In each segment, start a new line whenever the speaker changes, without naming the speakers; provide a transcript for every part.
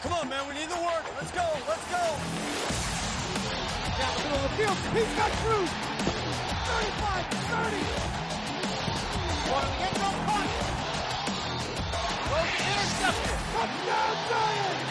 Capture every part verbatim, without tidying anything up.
come on, man. We need the work. Let's go. Let's go.
Down the middle of the field. He's got through. thirty-five, thirty.
One of the end zone punt. Goes intercepted.
Touchdown, Giants.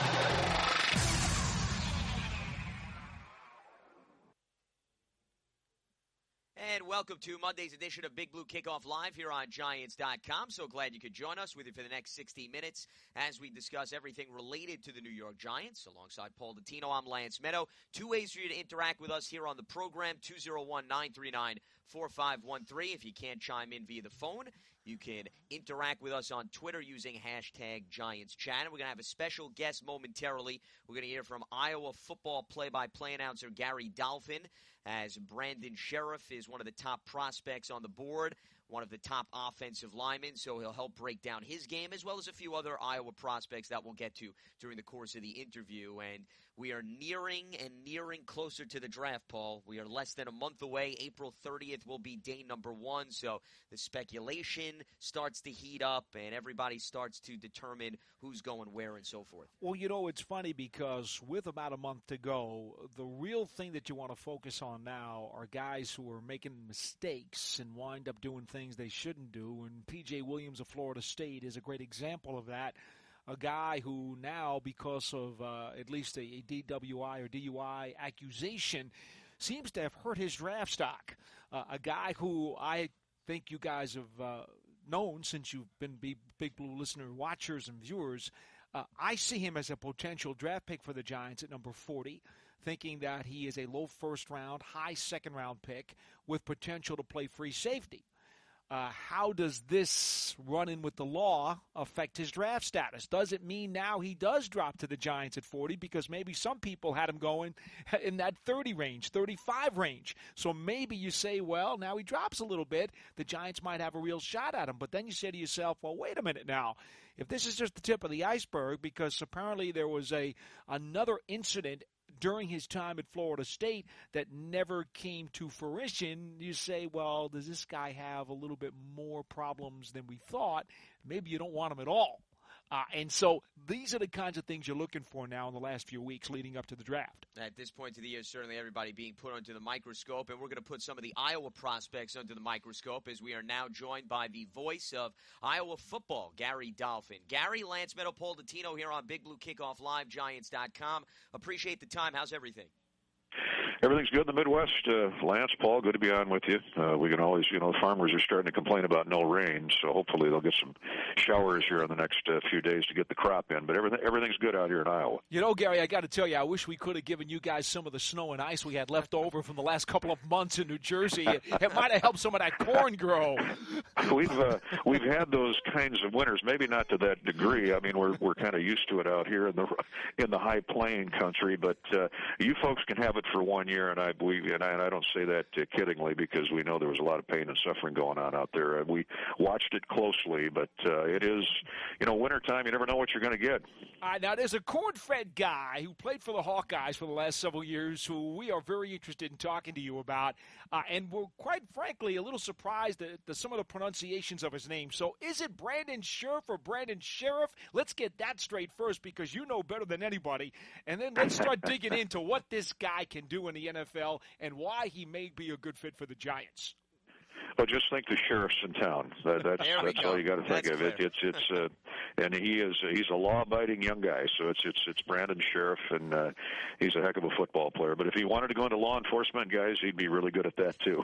And welcome to Monday's edition of Big Blue Kickoff Live here on Giants dot com. So glad you could join us with you for the next sixty minutes as we discuss everything related to the New York Giants. Alongside Paul Dottino, I'm Lance Meadow. Two ways for you to interact with us here on the program, two oh one, nine three nine, four five one three. If you can't chime in via the phone, you can interact with us on Twitter using hashtag Giants Chat. And we're going to have a special guest momentarily. We're going to hear from Iowa football play-by-play announcer Gary Dolphin, as Brandon Sheriff is one of the top prospects on the board, one of the top offensive linemen, so he'll help break down his game, as well as a few other Iowa prospects that we'll get to during the course of the interview. And we are nearing and nearing closer to the draft, Paul. We are less than a month away. April thirtieth will be day number one, so the speculation starts to heat up, and everybody starts to determine who's going where and so forth.
Well, you know, it's funny because with about a month to go, the real thing that you want to focus on now are guys who are making mistakes and wind up doing things they shouldn't do, and P J Williams of Florida State is a great example of that. A guy who now, because of uh, at least a, a D W I or D U I accusation, seems to have hurt his draft stock. Uh, a guy who I think you guys have uh, known since you've been Big, Big Blue listener, watchers, and viewers. Uh, I see him as a potential draft pick for the Giants at number forty, thinking that he is a low first-round, high second-round pick with potential to play free safety. Uh, how does this run-in with the law affect his draft status? Does it mean now he does drop to the Giants at forty? Because maybe some people had him going in that thirty range, thirty-five range. So maybe you say, well, now he drops a little bit. The Giants might have a real shot at him. But then you say to yourself, well, wait a minute now. If this is just the tip of the iceberg, because apparently there was a another incident during his time at Florida State that never came to fruition, you say, well, does this guy have a little bit more problems than we thought? Maybe you don't want him at all. Uh, and so these are the kinds of things you're looking for now in the last few weeks leading up to the draft.
At this point of the year, certainly everybody being put under the microscope, and we're going to put some of the Iowa prospects under the microscope as we are now joined by the voice of Iowa football, Gary Dolphin. Gary, Lance Meadow, Paul Dottino here on Big Blue Kickoff Live, Giants dot com. Appreciate the time. How's everything?
Everything's good in the Midwest. Uh, Lance, Paul, good to be on with you. Uh, we can always, you know, farmers are starting to complain about no rain, so hopefully they'll get some showers here in the next uh, few days to get the crop in. But everything, everything's good out here in Iowa.
You know, Gary, I got to tell you, I wish we could have given you guys some of the snow and ice we had left over from the last couple of months in New Jersey. It, it might have helped some of that corn grow.
We've uh, we've had those kinds of winters, maybe not to that degree. I mean, we're we're kind of used to it out here in the in the high plain country. But uh, you folks can have it for one year, and I believe. And I, and I don't say that uh, kiddingly because we know there was a lot of pain and suffering going on out there. Uh, we watched it closely, but uh, it is, you know, wintertime, you never know what you're going to get.
Uh, now, there's a corn-fed guy who played for the Hawkeyes for the last several years who we are very interested in talking to you about. Uh, and we're quite frankly a little surprised at the, some of the pronunciations of his name. So is it Brandon Sheriff or Brandon Sheriff? Let's get that straight first because you know better than anybody. And then let's start digging into what this guy can do in the N F L and why he may be a good fit for the Giants.
Well, just think the sheriff's in town. That, that's that's all you got to think
that's
of. It. It's it's uh, and he is he's a law-abiding young guy. So it's it's it's Brandon Sheriff, and uh, he's a heck of a football player. But if he wanted to go into law enforcement, guys, he'd be really good at that too.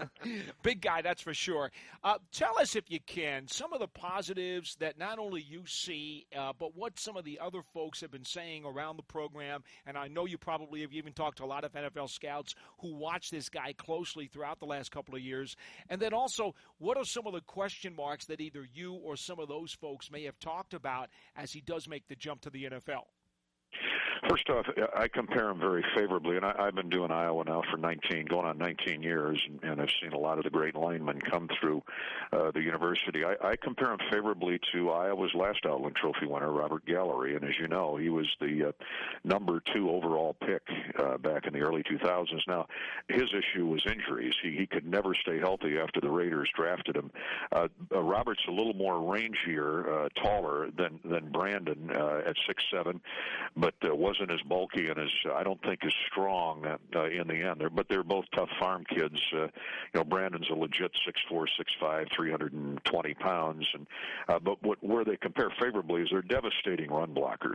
Big guy, that's for sure. Uh, tell us, if you can, some of the positives that not only you see, uh, but what some of the other folks have been saying around the program. And I know you probably have even talked to a lot of N F L scouts who watch this guy closely throughout the last couple of years. And then also, what are some of the question marks that either you or some of those folks may have talked about as he does make the jump to the N F L?
First off, I compare him very favorably, and I, I've been doing Iowa now for nineteen, going on nineteen years, and, and I've seen a lot of the great linemen come through uh, the university. I, I compare him favorably to Iowa's last Outland Trophy winner, Robert Gallery, and as you know, he was the uh, number two overall pick uh, back in the early two thousands. Now, his issue was injuries. He, he could never stay healthy after the Raiders drafted him. Uh, uh, Robert's a little more rangier, uh, taller than, than Brandon uh, at six seven, but uh, wasn't as bulky and as uh, I don't think as strong uh, in the end. They're, but they're both tough farm kids. Uh, you know, Brandon's a legit six four, six five, three hundred twenty pounds, and uh, but what where they compare favorably is they're devastating run blockers.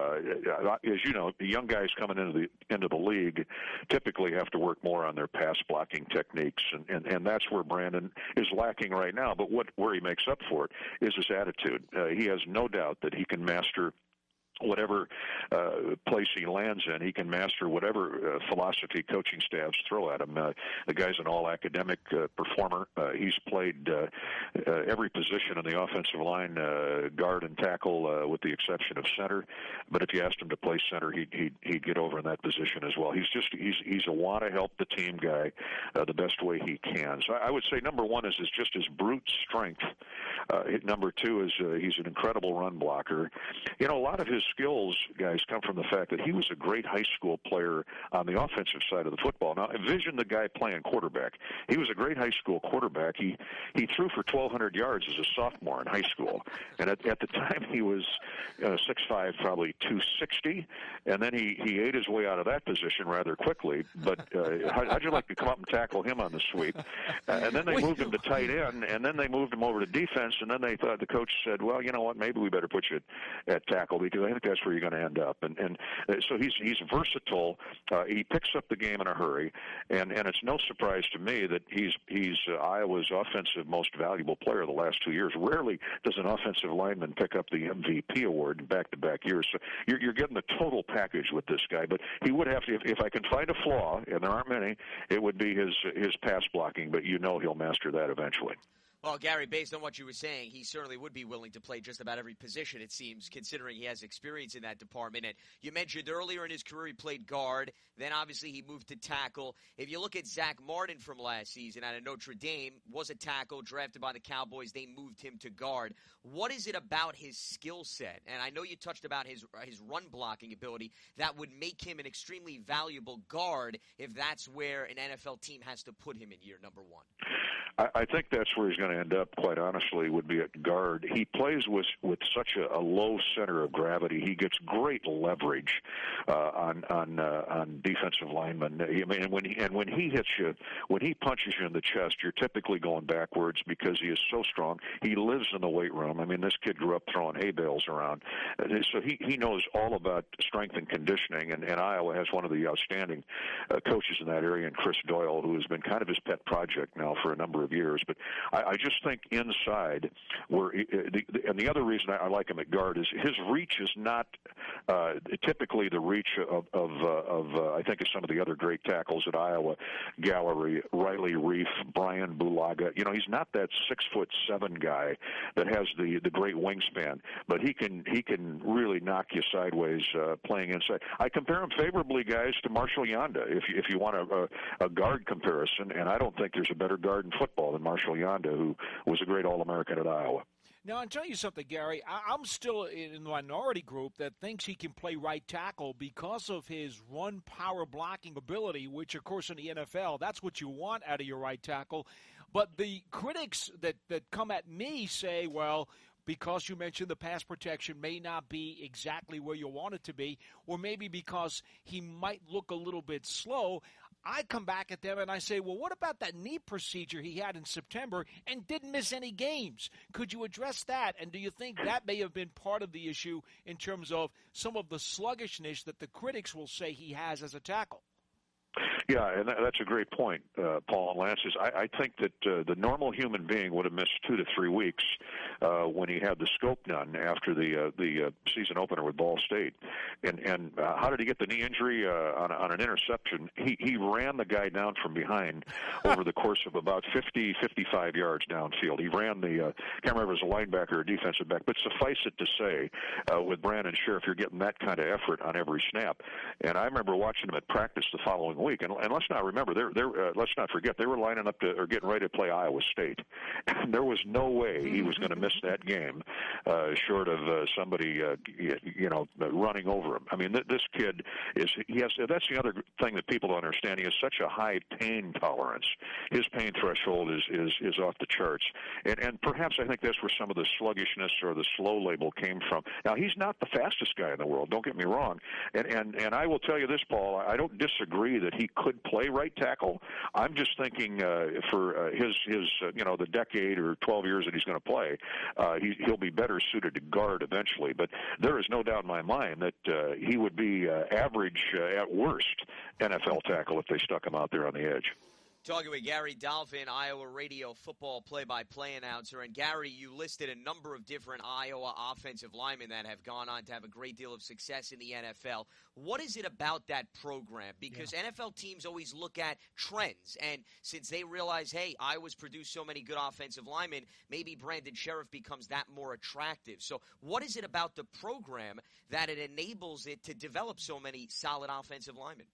Uh, as you know, the young guys coming into the into the league typically have to work more on their pass blocking techniques, and, and, and that's where Brandon is lacking right now. But what where he makes up for it is his attitude. Uh, he has no doubt that he can master whatever uh, place he lands in. He can master whatever uh, philosophy coaching staffs throw at him. Uh, the guy's an all-academic uh, performer. Uh, he's played uh, uh, every position in the offensive line, uh, guard and tackle, uh, with the exception of center. But if you asked him to play center, he'd, he'd, he'd get over in that position as well. He's just he's he's a want-to-help-the-team guy uh, the best way he can. So I would say number one is, is just his brute strength. Uh, number two is uh, he's an incredible run blocker. You know, a lot of his skills, guys, come from the fact that he was a great high school player on the offensive side of the football. Now, envision the guy playing quarterback. He was a great high school quarterback. He he threw for twelve hundred yards as a sophomore in high school, and at, at the time he was uh, six five, probably two sixty, and then he, he ate his way out of that position rather quickly. But uh, how, how'd you like to come up and tackle him on the sweep? Uh, and then they moved him to tight end, and then they moved him over to defense, and then they thought the coach said, well, you know what, maybe we better put you at, at tackle because I think that's where you're going to end up. And and so he's he's versatile. Uh, he picks up the game in a hurry, and, and it's no surprise to me that he's he's uh, Iowa's offensive most valuable player the last two years. Rarely does an offensive lineman pick up the M V P award in back-to-back years. So you're, you're getting the total package with this guy. But he would have to, if, if I can find a flaw, and there aren't many, it would be his his pass blocking. But you know he'll master that eventually.
Well, Gary, based on what you were saying, he certainly would be willing to play just about every position, it seems, considering he has experience in that department. And you mentioned earlier in his career he played guard. Then, obviously, he moved to tackle. If you look at Zach Martin from last season out of Notre Dame, was a tackle, drafted by the Cowboys. They moved him to guard. What is it about his skill set? And I know you touched about his his run-blocking ability that would make him an extremely valuable guard if that's where an N F L team has to put him in year number one.
I, I think that's where he's going to end up, quite honestly, would be at guard. He plays with with such a, a low center of gravity. He gets great leverage uh, on on uh, on defensive linemen. I mean, and when he, and when he hits you, when he punches you in the chest, you're typically going backwards because he is so strong. He lives in the weight room. I mean, this kid grew up throwing hay bales around, so he he knows all about strength and conditioning. And, and Iowa has one of the outstanding uh, coaches in that area, and Chris Doyle, who has been kind of his pet project now for a number of years. But I, I just think inside, where he, the, the, and the other reason I, I like him at guard is his reach is not uh, typically the reach of of, uh, of uh, I think of some of the other great tackles at Iowa, Gallery, Riley Reef, Brian Bulaga. You know, he's not that six foot seven guy that has the the great wingspan, but he can he can really knock you sideways uh, playing inside. I compare him favorably, guys, to Marshall Yanda if you, if you want a, a, a guard comparison, and I don't think there's a better guard in football than Marshall Yanda, who was a great All-American at Iowa.
Now, I'll tell you something, Gary. I- I'm still in the minority group that thinks he can play right tackle because of his run power blocking ability, which, of course, in the N F L, that's what you want out of your right tackle. But the critics that, that come at me say, well, because you mentioned the pass protection may not be exactly where you want it to be, or maybe because he might look a little bit slow, I come back at them and I say, well, what about that knee procedure he had in September and didn't miss any games? Could you address that? And do you think that may have been part of the issue in terms of some of the sluggishness that the critics will say he has as a tackle?
Yeah, and that, that's a great point, uh, Paul and Lance. Is I, I think that uh, the normal human being would have missed two to three weeks uh, when he had the scope done after the uh, the uh, season opener with Ball State. And and uh, how did he get the knee injury? Uh, on, on an interception. He he ran the guy down from behind over the course of about fifty, fifty-five yards downfield. He ran the uh, can't remember if it was a linebacker or a defensive back, but suffice it to say, uh, with Brandon Sheriff, you're getting that kind of effort on every snap. And I remember watching him at practice the following week. And, and let's not remember, they're, they're, uh, let's not forget, they were lining up to, or getting ready to play Iowa State. And there was no way he was going to miss that game, uh, short of uh, somebody, uh, you know, running over him. I mean, th- this kid is, he has, that's the other thing that people don't understand. He has such a high pain tolerance. His pain threshold is, is, is off the charts. And, and perhaps I think that's where some of the sluggishness or the slow label came from. Now, he's not the fastest guy in the world, don't get me wrong. And, and, and I will tell you this, Paul, I don't disagree that he could play right tackle. I'm just thinking uh, for uh, his, his uh, you know, the decade or twelve years that he's going to play, uh, he, he'll be better suited to guard eventually. But there is no doubt in my mind that uh, he would be uh, average uh, at worst N F L tackle if they stuck him out there on the edge.
Talking with Gary Dolphin, Iowa radio football play-by-play announcer. And, Gary, you listed a number of different Iowa offensive linemen that have gone on to have a great deal of success in the N F L. What is it about that program? Because yeah. N F L teams always look at trends. And since they realize, hey, Iowa's produced so many good offensive linemen, maybe Brandon Sheriff becomes that more attractive. So what is it about the program that it enables it to develop so many solid offensive linemen?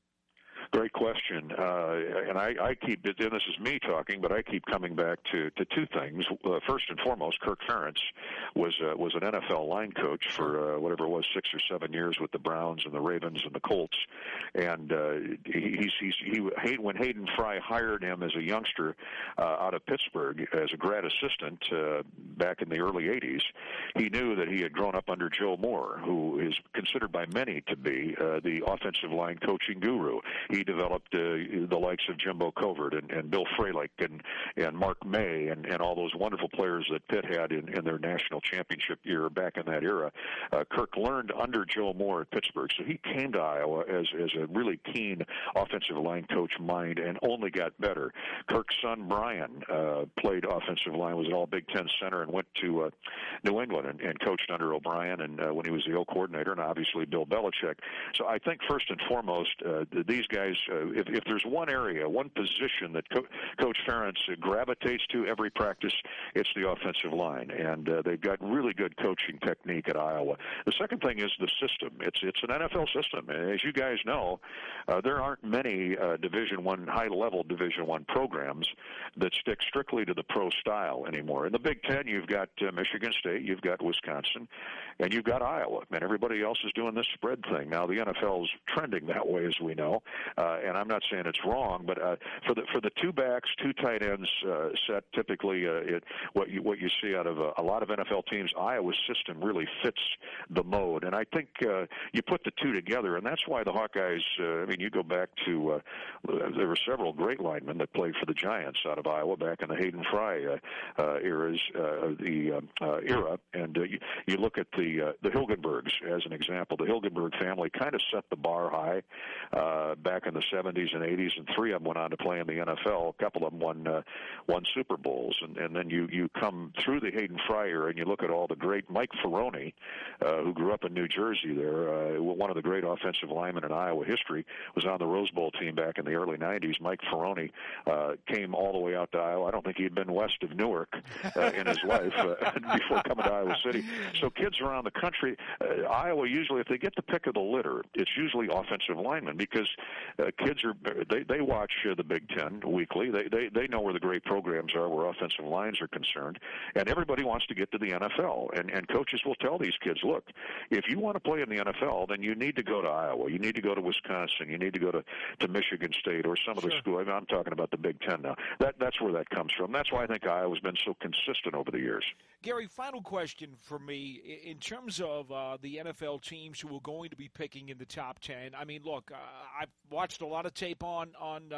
Great question, uh, and I, I keep, and this is me talking, but I keep coming back to, to two things. Uh, first and foremost, Kirk Ferentz was uh, was an N F L line coach for uh, whatever it was, six or seven years with the Browns and the Ravens and the Colts, and uh, he, he's, he's, he when Hayden Fry hired him as a youngster uh, out of Pittsburgh as a grad assistant uh, back in the early eighties, he knew that he had grown up under Joe Moore, who is considered by many to be uh, the offensive line coaching guru. He developed uh, the likes of Jimbo Covert and, and Bill Fralick and, and Mark May and, and all those wonderful players that Pitt had in, in their national championship year back in that era. Uh, Kirk learned under Joe Moore at Pittsburgh, so he came to Iowa as, as a really keen offensive line coach mind and only got better. Kirk's son, Brian, uh, played offensive line, was an all-Big Ten center and went to uh, New England and, and coached under O'Brien and uh, when he was the O coordinator, and obviously Bill Belichick. So I think first and foremost, uh, these guys Guys, uh, if, if there's one area, one position that Co- Coach Ferentz gravitates to every practice, it's the offensive line, and uh, they've got really good coaching technique at Iowa. The second thing is the system. It's it's an N F L system, and as you guys know, uh, there aren't many uh, Division One, high-level Division One programs that stick strictly to the pro style anymore. In the Big Ten, you've got uh, Michigan State, you've got Wisconsin, and you've got Iowa, and everybody else is doing this spread thing. Now, the N F L is trending that way, as we know. Uh, and I'm not saying it's wrong, but uh, for the for the two backs, two tight ends uh, set, typically uh, it, what you what you see out of a, a lot of N F L teams, Iowa's system really fits the mode. And I think uh, you put the two together, and that's why the Hawkeyes. Uh, I mean, you go back to uh, there were several great linemen that played for the Giants out of Iowa back in the Hayden Fry uh, uh, eras, uh, the uh, uh, era, and uh, you, you look at the uh, the Hilgenbergs as an example. The Hilgenberg family kind of set the bar high uh, back in the seventies and eighties, and three of them went on to play in the N F L. A couple of them won uh, won Super Bowls, and, and then you you come through the Hayden Fry era and you look at all the great Mike Ferroni, uh, who grew up in New Jersey. There, uh, one of the great offensive linemen in Iowa history, was on the Rose Bowl team back in the early nineties. Mike Ferroni uh, came all the way out to Iowa. I don't think he'd been west of Newark uh, in his life uh, before coming to Iowa City. So kids around the country, uh, Iowa usually, if they get the pick of the litter, it's usually offensive linemen because uh, kids are they they watch uh, the Big Ten weekly. They they they know where the great programs are, where offensive lines are concerned, and everybody wants to get to the N F L. And and coaches will tell these kids, look, if you want to play in the N F L, then you need to go to Iowa, you need to go to Wisconsin, you need to go to, to Michigan State or some of the schools. I mean, I'm talking about the Big Ten now. That that's where that comes from. That's why I think Iowa's been so consistent over the years.
Gary, final question for me. In terms of uh, the N F L teams who are going to be picking in the top ten, I mean, look, uh, I've watched a lot of tape on on uh,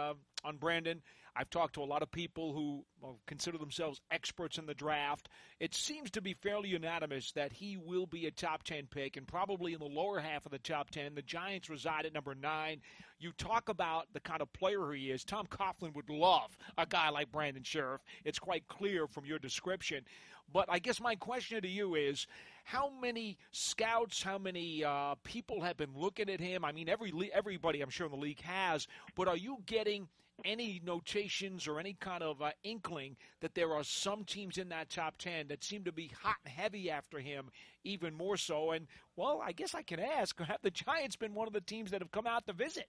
on Brandon. I've talked to a lot of people who well, consider themselves experts in the draft. It seems to be fairly unanimous that he will be a top ten pick, and probably in the lower half of the top ten. The Giants reside at number nine. You talk about the kind of player he is. Tom Coughlin would love a guy like Brandon Sheriff. It's quite clear from your description. But I guess my question to you is, how many scouts, how many uh, people have been looking at him? I mean, every everybody I'm sure in the league has, but are you getting any notations or any kind of uh, inkling that there are some teams in that top ten that seem to be hot and heavy after him even more so? And, well, I guess I can ask, have the Giants been one of the teams that have come out to visit?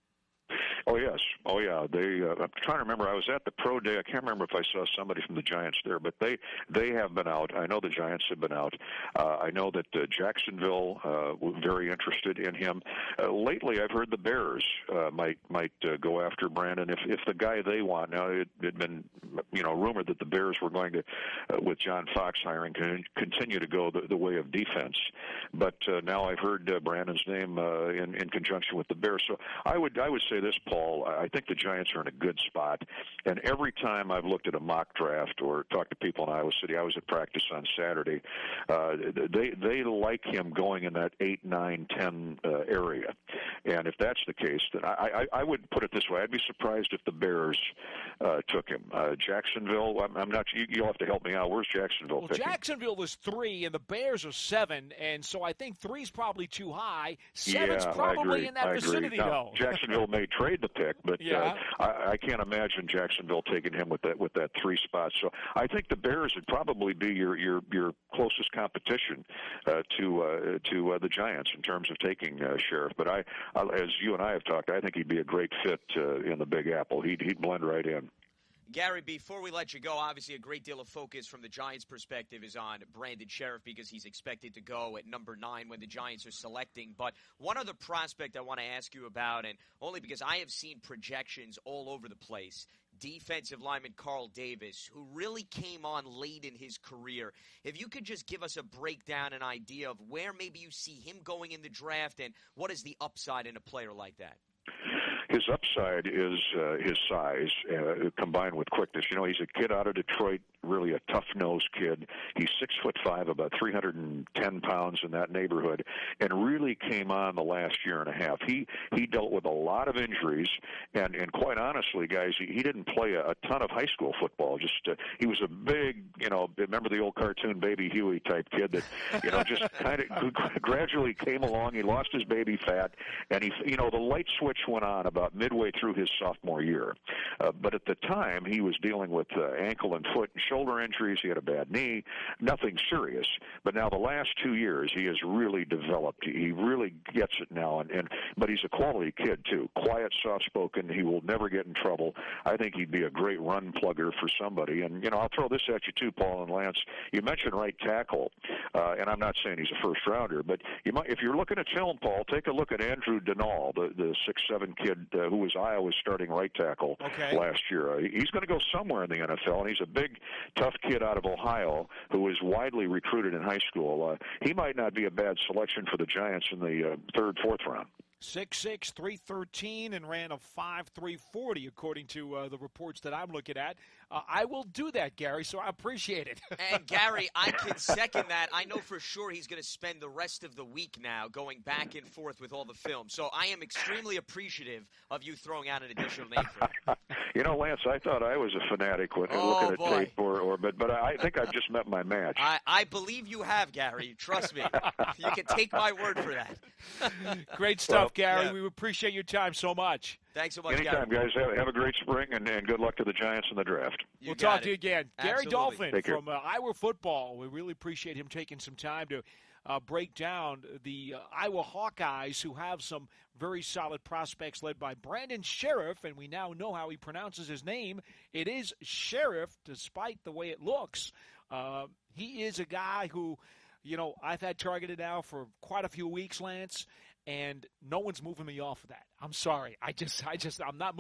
Oh, yes. Oh, yeah. They. Uh, I'm trying to remember. I was at the pro day. I can't remember if I saw somebody from the Giants there, but they they have been out. I know the Giants have been out. Uh, I know that uh, Jacksonville uh, was very interested in him. Uh, lately, I've heard the Bears uh, might might uh, go after Brandon if if the guy they want. Now, it had been you know rumored that the Bears were going to, uh, with John Fox hiring, con- continue to go the, the way of defense. But uh, now I've heard uh, Brandon's name uh, in in conjunction with the Bears. So I would I would say this, Paul. I think the Giants are in a good spot, and every time I've looked at a mock draft or talked to people in Iowa City, I was at practice on Saturday, uh, they they like him going in that eight, nine, ten uh, area, and if that's the case, then I, I, I would put it this way: I'd be surprised if the Bears uh, took him. Uh, Jacksonville, I'm, I'm not. You, you'll have to help me out. Where's Jacksonville?
Well,
picking?
Jacksonville is three, and the Bears are seven, and so I think three's probably too high. Seven's
yeah,
probably in that
I
vicinity,
agree. Now,
though.
Jacksonville may trade the pick, but
yeah.
uh, I, I can't imagine Jacksonville taking him with that with that three spot. So I think the Bears would probably be your your, your closest competition uh, to uh, to uh, the Giants in terms of taking uh, Sheriff. But I, I, as you and I have talked, I think he'd be a great fit uh, in the Big Apple. He'd he'd blend right in.
Gary, before we let you go, obviously a great deal of focus from the Giants' perspective is on Brandon Sheriff because he's expected to go at number nine when the Giants are selecting. But one other prospect I want to ask you about, and only because I have seen projections all over the place, defensive lineman Carl Davis, who really came on late in his career. If you could just give us a breakdown, an idea of where maybe you see him going in the draft and what is the upside in a player like that?
His upside is uh, his size uh, combined with quickness. You know, he's a kid out of Detroit, really a tough-nosed kid. He's six foot five, about three hundred ten pounds in that neighborhood, and really came on the last year and a half. He he dealt with a lot of injuries, and and quite honestly, guys, he, he didn't play a, a ton of high school football. Just uh, he was a big, you know, remember the old cartoon Baby Huey type kid that, you know, just kind of gradually came along. He lost his baby fat, and he, you know, the light switch went on about About midway through his sophomore year. Uh, but at the time, he was dealing with uh, ankle and foot and shoulder injuries. He had a bad knee, nothing serious. But now the last two years, he has really developed. He really gets it now. And, and But he's a quality kid, too. Quiet, soft-spoken. He will never get in trouble. I think he'd be a great run plugger for somebody. And, you know, I'll throw this at you, too, Paul and Lance. You mentioned right tackle, uh, and I'm not saying he's a first-rounder, but you might, if you're looking at film, Paul, take a look at Andrew Denall, the, the six seven kid Uh, who was Iowa's starting right tackle
okay.
last year. Uh, he's going to go somewhere in the N F L, and he's a big, tough kid out of Ohio who was widely recruited in high school. Uh, he might not be a bad selection for the Giants in the uh, third, fourth round.
six six, three thirteen, and ran a five three forty, according to uh, the reports that I'm looking at. Uh, I will do that, Gary, so I appreciate it.
And, Gary, I can second that. I know for sure he's going to spend the rest of the week now going back and forth with all the film. So I am extremely appreciative of you throwing out an additional name for him.
You know, Lance, I thought I was a fanatic when
oh,
looking at
boy.
tape, or, or but but I think I've just met my match.
I, I believe you have, Gary. Trust me. You can take my word for that.
Great stuff,
Well,
Gary.
yeah.
We appreciate your time so much.
Thanks so much,
Anytime,
Gary.
guys. Have, have a great spring, and, and good luck to the Giants in the draft.
You
we'll
got
talk
it.
to you again. Gary
Absolutely.
Dolphin
Take care.
from uh, Iowa Football. We really appreciate him taking some time to uh, break down the uh, Iowa Hawkeyes, who have some very solid prospects led by Brandon Sheriff, and we now know how he pronounces his name. It is Sheriff, despite the way it looks. Uh, he is a guy who, you know, I've had targeted now for quite a few weeks, Lance, and no one's moving me off of that. I'm sorry. I just, I just, I'm not moving.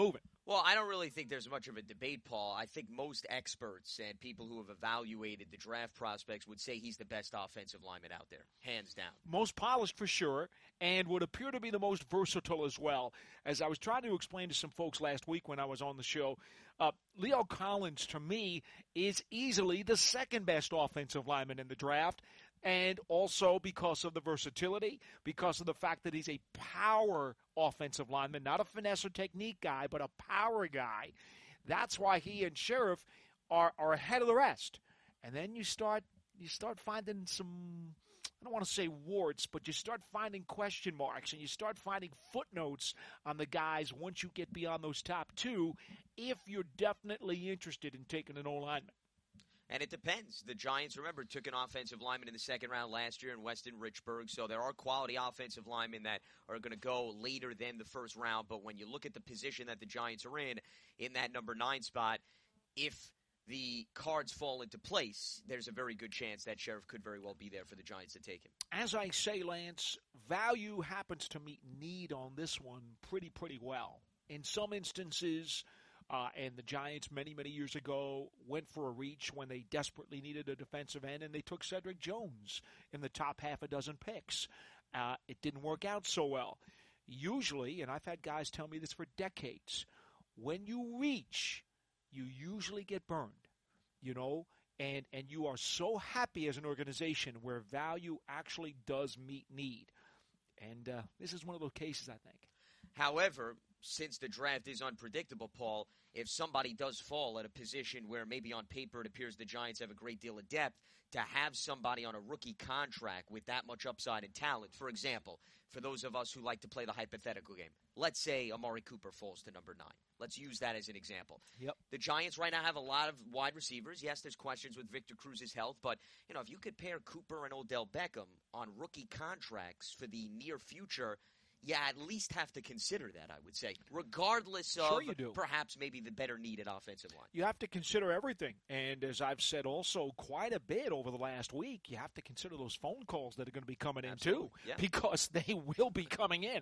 Well, I don't really think there's much of a debate, Paul. I think most experts and people who have evaluated the draft prospects would say he's the best offensive lineman out there, hands down.
Most polished for sure, and would appear to be the most versatile as well. As I was trying to explain to some folks last week when I was on the show, uh, Leo Collins, to me, is easily the second best offensive lineman in the draft. And also because of the versatility, because of the fact that he's a power offensive lineman, not a finesse or technique guy, but a power guy. That's why he and Sheriff are, are ahead of the rest. And then you start you start finding some, I don't want to say warts, but you start finding question marks and you start finding footnotes on the guys once you get beyond those top two, if you're definitely interested in taking an O-lineman.
And it depends. The Giants, remember, took an offensive lineman in the second round last year in Weston Richburg, so there are quality offensive linemen that are going to go later than the first round. But when you look at the position that the Giants are in, in that number nine spot, if the cards fall into place, there's a very good chance that Sheriff could very well be there for the Giants to take him.
As I say, Lance, value happens to meet need on this one pretty, pretty well. In some instances, Uh, and the Giants many, many years ago went for a reach when they desperately needed a defensive end, and they took Cedric Jones in the top half a dozen picks. Uh, it didn't work out so well. Usually, and I've had guys tell me this for decades, when you reach, you usually get burned, you know, and, and you are so happy as an organization where value actually does meet need. And uh, this is one of those cases, I think.
However, since the draft is unpredictable, Paul, if somebody does fall at a position where maybe on paper it appears the Giants have a great deal of depth, to have somebody on a rookie contract with that much upside and talent, for example, for those of us who like to play the hypothetical game, let's say Amari Cooper falls to number nine. Let's use that as an example.
Yep.
The Giants right now have a lot of wide receivers. Yes, there's questions with Victor Cruz's health, but you know, if you could pair Cooper and Odell Beckham on rookie contracts for the near future, yeah, at least have to consider that, I would say, regardless of
Sure you do.
perhaps maybe the better needed offensive line.
You have to consider everything. And as I've said also quite a bit over the last week, you have to consider those phone calls that are going to be coming
Absolutely.
in, too,
Yeah.
because they will be coming in.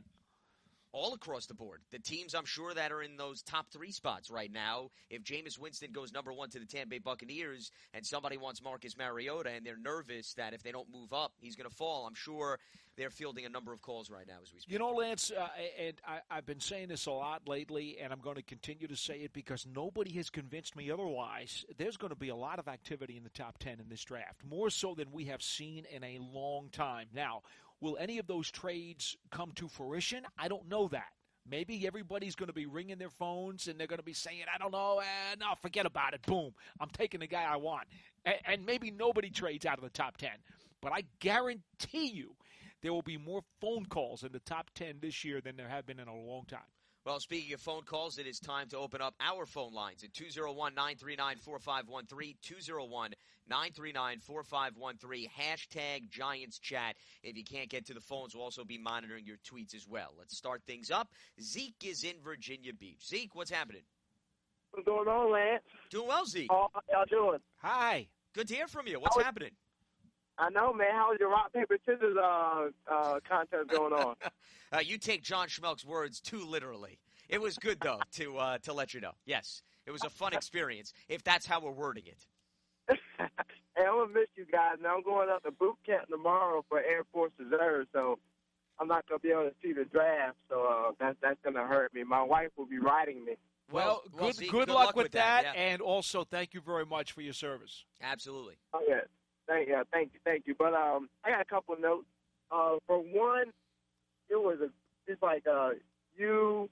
All across the board. The teams, I'm sure, that are in those top three spots right now, if Jameis Winston goes number one to the Tampa Bay Buccaneers and somebody wants Marcus Mariota and they're nervous that if they don't move up, he's going to fall, I'm sure they're fielding a number of calls right now as we speak.
You know, Lance, uh, and I, I've been saying this a lot lately, and I'm going to continue to say it because nobody has convinced me otherwise. There's going to be a lot of activity in the top ten in this draft, more so than we have seen in a long time. Now, will any of those trades come to fruition? I don't know that. Maybe everybody's going to be ringing their phones and they're going to be saying, I don't know, eh, no, forget about it. Boom, I'm taking the guy I want. And, and maybe nobody trades out of the top ten. But I guarantee you there will be more phone calls in the top ten this year than there have been in a long time.
Well, speaking of phone calls, it is time to open up our phone lines at two oh one, nine three nine, four five one three, two oh one, nine three nine, four five one three, hashtag Giants Chat. If you can't get to the phones, we'll also be monitoring your tweets as well. Let's start things up. Zeke is in Virginia Beach. Zeke, what's happening?
What's going on, Lance?
Doing well, Zeke.
Oh, how y'all doing?
Hi.
Good to hear from you. What's
was-
happening?
I know, man. How's your rock, paper, scissors uh, uh, contest going on?
uh, you take John Schmelk's words too literally. It was good, though, to uh, to let you know. Yes, it was a fun experience, if that's how we're wording it.
Hey, I'm going to miss you guys. Now, I'm going up to boot camp tomorrow for Air Force Reserve, so I'm not going to be able to see the draft, so uh, that's, that's going to hurt me. My wife will be riding me.
Well,
well,
good,
Zeke,
good,
good
luck,
luck
with,
with that,
that,
yeah.
and also thank you very much for your service.
Absolutely.
Oh, yeah. Thank, yeah, thank you, thank you. But um, I got a couple of notes. Uh, for one, it was a, it's like uh, you,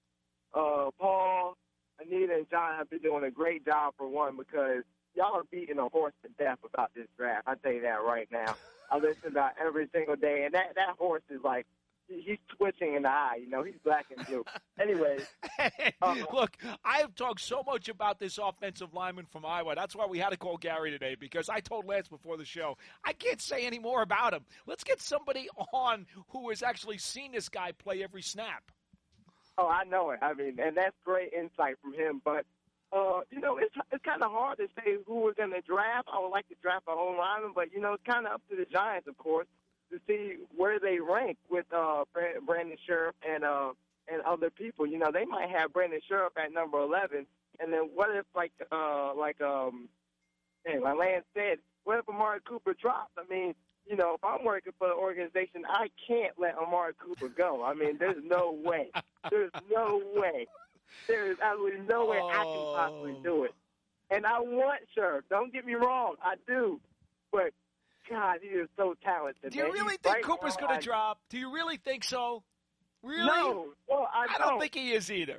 uh, Paul, Anita, and John have been doing a great job for one because y'all are beating a horse to death about this draft. I tell you that right now. I listen to every single day, and that, that horse is like, he's twitching in the eye. You know, he's black and blue. Anyway. Uh,
Look, I have talked so much about this offensive lineman from Iowa. That's why we had to call Gary today, because I told Lance before the show, I can't say any more about him. Let's get somebody on who has actually seen this guy play every snap.
Oh, I know it. I mean, and that's great insight from him. But, uh, you know, it's it's kind of hard to say who we're going to draft. I would like to draft a home lineman, but, you know, it's kind of up to the Giants, of course, to see where they rank with uh, Brandon Sheriff and uh, and other people. You know, they might have Brandon Scherf at number eleven, and then what if, like, uh, like, um, hey, like Lance said, what if Amari Cooper drops? I mean, you know, if I'm working for the organization, I can't let Amari Cooper go. I mean, there's no way. There's no way. There is absolutely no way I can possibly do it. And I want Scherf. Don't get me wrong. I do. But, God, he is so talented.
Do you
man.
really
He's
think
right
Cooper's going
behind-
to drop? Do you really think so? Really?
No. Well, I,
I don't think he is either.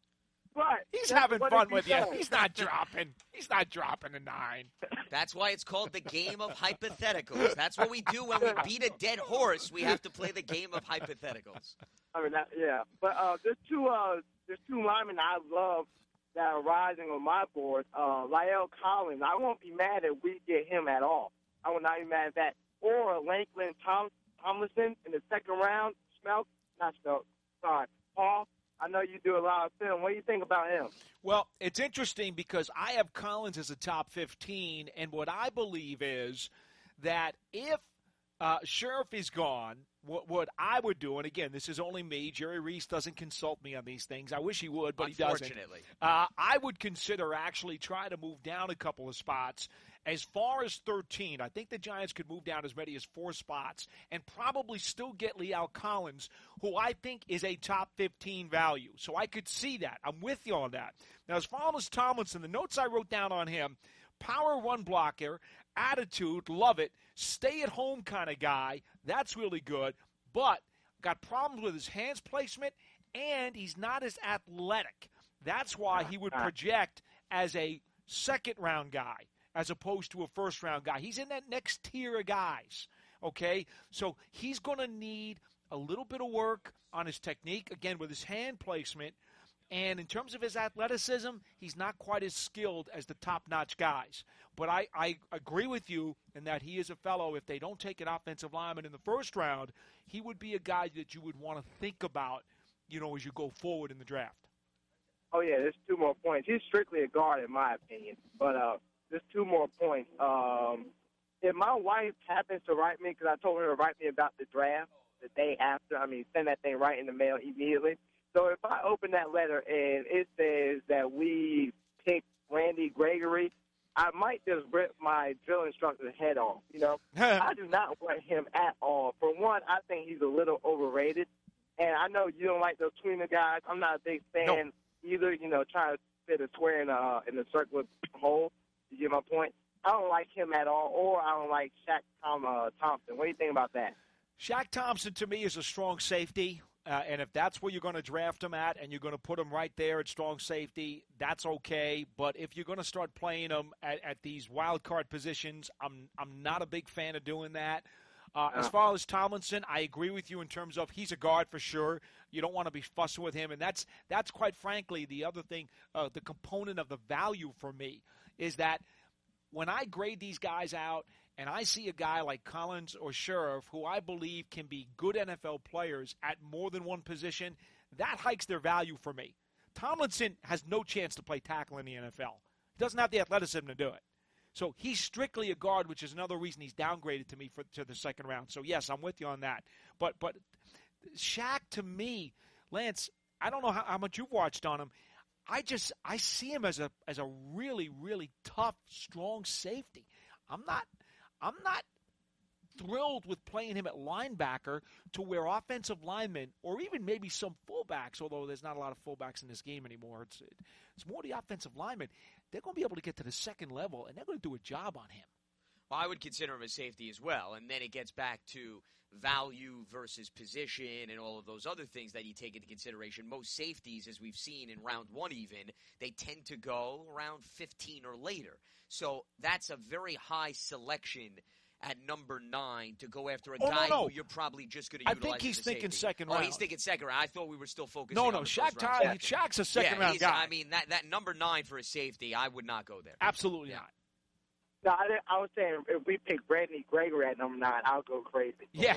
But
He's
that's
having
what
fun
he
with you.
does.
He's not dropping. He's not dropping a nine.
That's why it's called the game of hypotheticals. That's what we do when we beat a dead horse. We have to play the game of hypotheticals.
I mean, that, yeah. But uh, there's two uh, there's two linemen I love that are rising on my board. Uh, La'el Collins. I won't be mad if we get him at all. I will not be mad at that. Or Lakeland Tom, Tomlinson in the second round. Smelt, not Smelt. Sorry, Paul. I know you do a lot of film. What do you think about him?
Well, it's interesting because I have Collins as a top fifteen, and what I believe is that if uh, Scherf is gone, what, what I would do, and again, this is only me. Jerry Reese doesn't consult me on these things. I wish he would, but he doesn't.
Unfortunately.
Uh, I would consider actually trying to move down a couple of spots. As far as thirteen, I think the Giants could move down as many as four spots and probably still get La'el Collins, who I think is a top fifteen value. So I could see that. I'm with you on that. Now, as far as Tomlinson, the notes I wrote down on him, power run blocker, attitude, love it, stay-at-home kind of guy, that's really good, but got problems with his hands placement, and he's not as athletic. That's why he would project as a second-round guy as opposed to a first-round guy. He's in that next tier of guys, okay? So he's going to need a little bit of work on his technique, again, with his hand placement. And in terms of his athleticism, he's not quite as skilled as the top-notch guys. But I, I agree with you in that he is a fellow, if they don't take an offensive lineman in the first round, he would be a guy that you would want to think about, you know, as you go forward in the draft.
Oh, yeah, there's two more points. He's strictly a guard, in my opinion. But uh, there's two more points. Um, if my wife happens to write me, because I told her to write me about the draft the day after, I mean, send that thing right in the mail immediately. So if I open that letter and it says that we picked Randy Gregory, I might just rip my drill instructor's head off, you know. I do not want him at all. For one, I think he's a little overrated. And I know you don't like those tweener guys. I'm not a big fan
No.
either, you know, trying to fit a square in a, in a circular hole. You get my point? I don't like him at all, or I don't like Shaq Tom, uh, Thompson. What do you think about that?
Shaq Thompson, to me, is a strong safety. Uh, and if that's where you're going to draft him at and you're going to put him right there at strong safety, that's okay. But if you're going to start playing him at, at these wild card positions, I'm I'm not a big fan of doing that. Uh, as far as Tomlinson, I agree with you in terms of he's a guard for sure. You don't want to be fussing with him. And that's, that's quite frankly, the other thing, uh, the component of the value for me is that when I grade these guys out, and I see a guy like Collins or Scherf, who I believe can be good N F L players at more than one position, that hikes their value for me. Tomlinson has no chance to play tackle in the N F L. He doesn't have the athleticism to do it. So he's strictly a guard, which is another reason he's downgraded to me for to the second round. So, yes, I'm with you on that. But but Shaq, to me, Lance, I don't know how, how much you've watched on him. I just I see him as a as a really, really tough, strong safety. I'm not – I'm not thrilled with playing him at linebacker to where offensive linemen or even maybe some fullbacks, although there's not a lot of fullbacks in this game anymore. It's it's more the offensive linemen. They're going to be able to get to the second level, and they're going to do a job on him.
Well, I would consider him a safety as well, and then it gets back to value versus position and all of those other things that you take into consideration. Most safeties, as we've seen in round one even, they tend to go around fifteen or later. So that's a very high selection at number nine to go after a
oh,
guy
no, no.
who you're probably just going to
I
utilize
think he's
as a
thinking
safety.
second
oh,
round.
he's thinking second round. I thought we were still focusing
no,
on
no,
the
Shaq
first round.
Ty, Shaq's a second
yeah,
round guy.
I mean, that, that number nine for a safety, I would not go there.
Absolutely
yeah.
not.
No, I, didn't, I was saying if we pick Randy Gregory at number nine, I'll go crazy.
Yeah.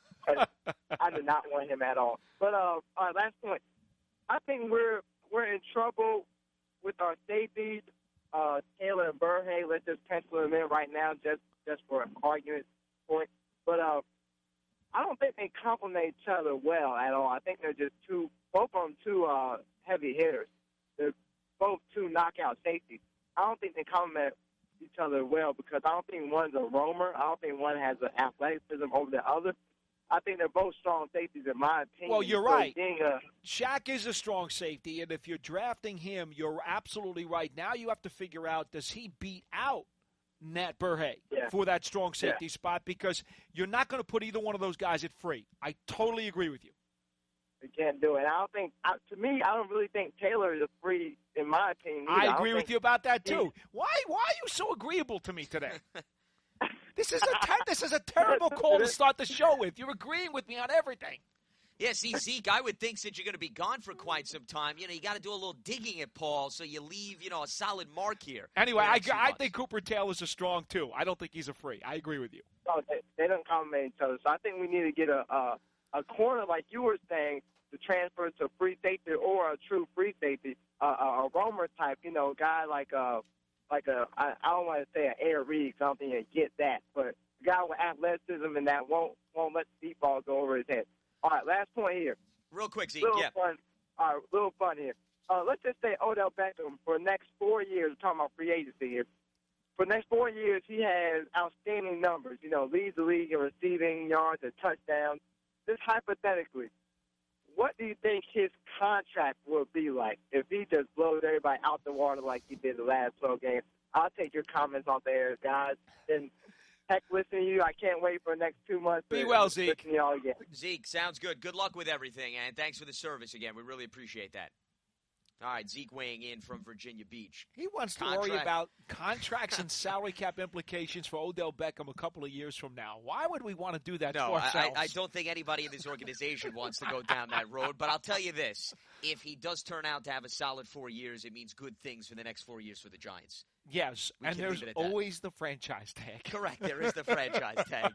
I do not want him at all. But uh, all right, last point. I think we're we're in trouble with our safeties, uh, Taylor and Burhay. Let's just pencil them in right now, just just for argument's point. But uh, I don't think they complement each other well at all. I think they're just two, both of them two uh, heavy hitters. They're both two knockout safeties. I don't think they complement each other well because I don't think one's a roamer. I don't think one has an athleticism over the other. I think they're both strong safeties in my opinion.
Well, you're
so
right.
A,
Shaq is a strong safety, and if you're drafting him, you're absolutely right. Now you have to figure out, does he beat out Nat Burhay
yeah.
for that strong safety
yeah.
spot? Because you're not going to put either one of those guys at free. I totally agree with you.
You can't do it. I don't think, I, to me, I don't really think Taylor is a free, in my opinion.
Either. I
I
agree with
think,
you about that, too. Why Why are you so agreeable to me today? This is a ter- this is a terrible call to start the show with. You're agreeing with me on everything.
Yeah, see, Zeke, I would think since you're going to be gone for quite some time, you know, you got to do a little digging at Paul so you leave, you know, a solid mark here.
Anyway, I, I think Cooper Taylor's a strong, too. I don't think he's a free. I agree with you.
No, they, they don't complement each other. So I think we need to get a, a, a corner, like you were saying, to transfer to free safety or a true free safety, uh, a, a roamer type, you know, guy like a, like a I, I don't want to say an Air Reed, because I don't think you get that, but a guy with athleticism and that won't won't let the deep ball go over his head. All right, last point here.
Real quick, Zeke,
little
yeah.
Fun, all right, little fun here. Uh, let's just say Odell Beckham for the next four years, we're talking about free agency here. For the next four years, he has outstanding numbers, you know, leads the league in receiving yards and touchdowns. Just hypothetically, what do you think his contract will be like if he just blows everybody out the water like he did the last twelve games? I'll take your comments on there, guys. And heck, listening to you, I can't wait for the next two months.
Be well, Zeke.
Listen to y'all again.
Zeke, sounds good. Good luck with everything, and thanks for the service again. We really appreciate that. All right, Zeke weighing in from Virginia Beach.
He wants to
Contract.
worry about contracts and salary cap implications for Odell Beckham a couple of years from now. Why would we want to do that
no,
to ourselves?
I, I don't think anybody in this organization wants to go down that road. But I'll tell you this. If he does turn out to have a solid four years, it means good things for the next four years for the Giants.
Yes,
We
and
can
there's
leave it at that.
always the franchise tag.
Correct. There is the franchise tag.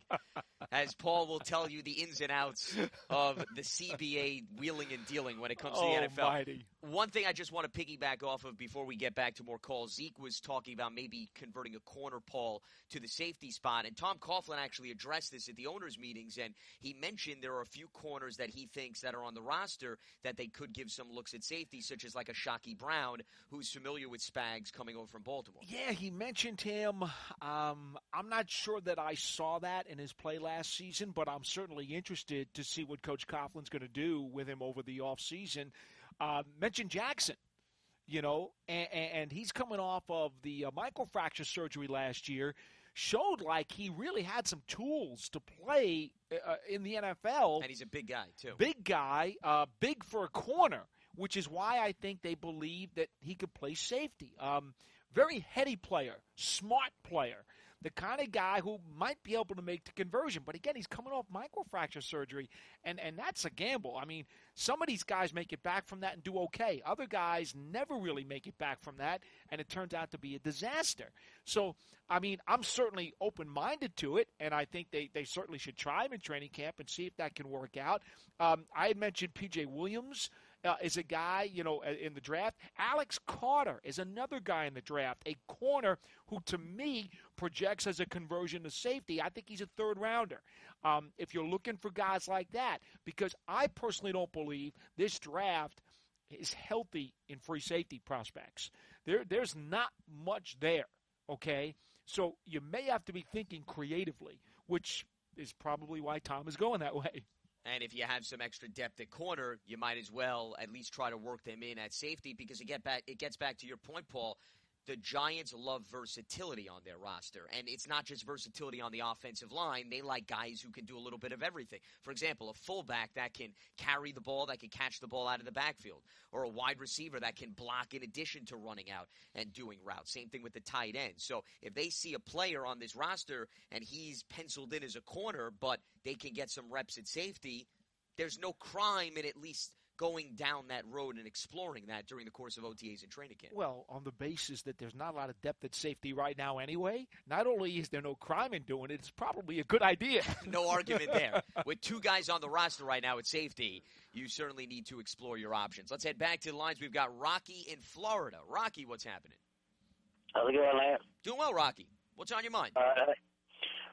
As Paul will tell you the ins and outs of the C B A wheeling and dealing when it comes to the N F L.
Almighty.
One thing I just want to piggyback off of before we get back to more calls, Zeke was talking about maybe converting a corner, Paul, to the safety spot. And Tom Coughlin actually addressed this at the owners' meetings, and he mentioned there are a few corners that he thinks that are on the roster that they could give some looks at safety, such as like a Shockey Brown, who's familiar with Spags coming over from Baltimore.
Yeah, he mentioned him. Um, I'm not sure that I saw that in his play last season, but I'm certainly interested to see what Coach Coughlin's going to do with him over the offseason. Uh, mentioned Jackson, you know, and, and he's coming off of the uh, microfracture surgery last year, showed like he really had some tools to play uh, in the N F L.
And he's a big guy, too.
Big guy, uh, big for a corner, which is why I think they believe that he could play safety. Um, very heady player, smart player, the kind of guy who might be able to make the conversion. But, again, he's coming off microfracture surgery, and, and that's a gamble. I mean, some of these guys make it back from that and do okay. Other guys never really make it back from that, and it turns out to be a disaster. So, I mean, I'm certainly open-minded to it, and I think they, they certainly should try him in training camp and see if that can work out. Um, I had mentioned P J Williams. Uh, is a guy, you know, in the draft. Alex Carter is another guy in the draft, a corner who, to me, projects as a conversion to safety. I think he's a third-rounder. Um, if you're looking for guys like that, because I personally don't believe this draft is healthy in free safety prospects. There, there's not much there, okay? So you may have to be thinking creatively, which is probably why Tom is going that way.
And if you have some extra depth at corner, you might as well at least try to work them in at safety because it, get back, it gets back to your point, Paul. The Giants love versatility on their roster, and it's not just versatility on the offensive line. They like guys who can do a little bit of everything. For example, a fullback that can carry the ball, that can catch the ball out of the backfield, or a wide receiver that can block in addition to running out and doing routes. Same thing with the tight end. So if they see a player on this roster and he's penciled in as a corner, but they can get some reps at safety, there's no crime in at least going down that road and exploring that during the course of O T As and training camp.
Well, on the basis that there's not a lot of depth at safety right now anyway, not only is there no crime in doing it, it's probably a good idea.
No argument there. With two guys on the roster right now at safety, you certainly need to explore your options. Let's head back to the lines. We've got Rocky in Florida. Rocky, what's happening?
How's it going, Lance?
Doing well, Rocky. What's on your mind?
Uh,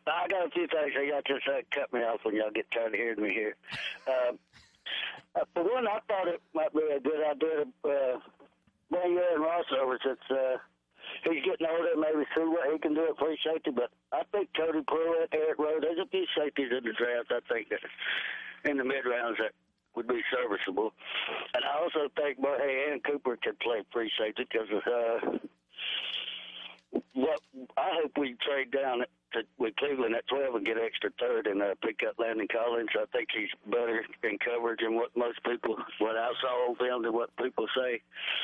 I got a few things. I got just uh, cut me off when y'all get tired of hearing me here. Um, uh, for one, I thought it might be a good idea to uh, bring Aaron Ross over since uh, he's getting older, maybe see what he can do at free safety. But I think Cody Pruitt, Eric Rowe, there's a few safeties in the draft, I think, that in the mid-rounds that would be serviceable. And I also think hey, Aaron Cooper could play free safety because of uh, what I hope we trade down to, with Cleveland at twelve and get extra third and uh, pick up Landon Collins. I think he's better in coverage than what most people, what I saw on film, than what people say.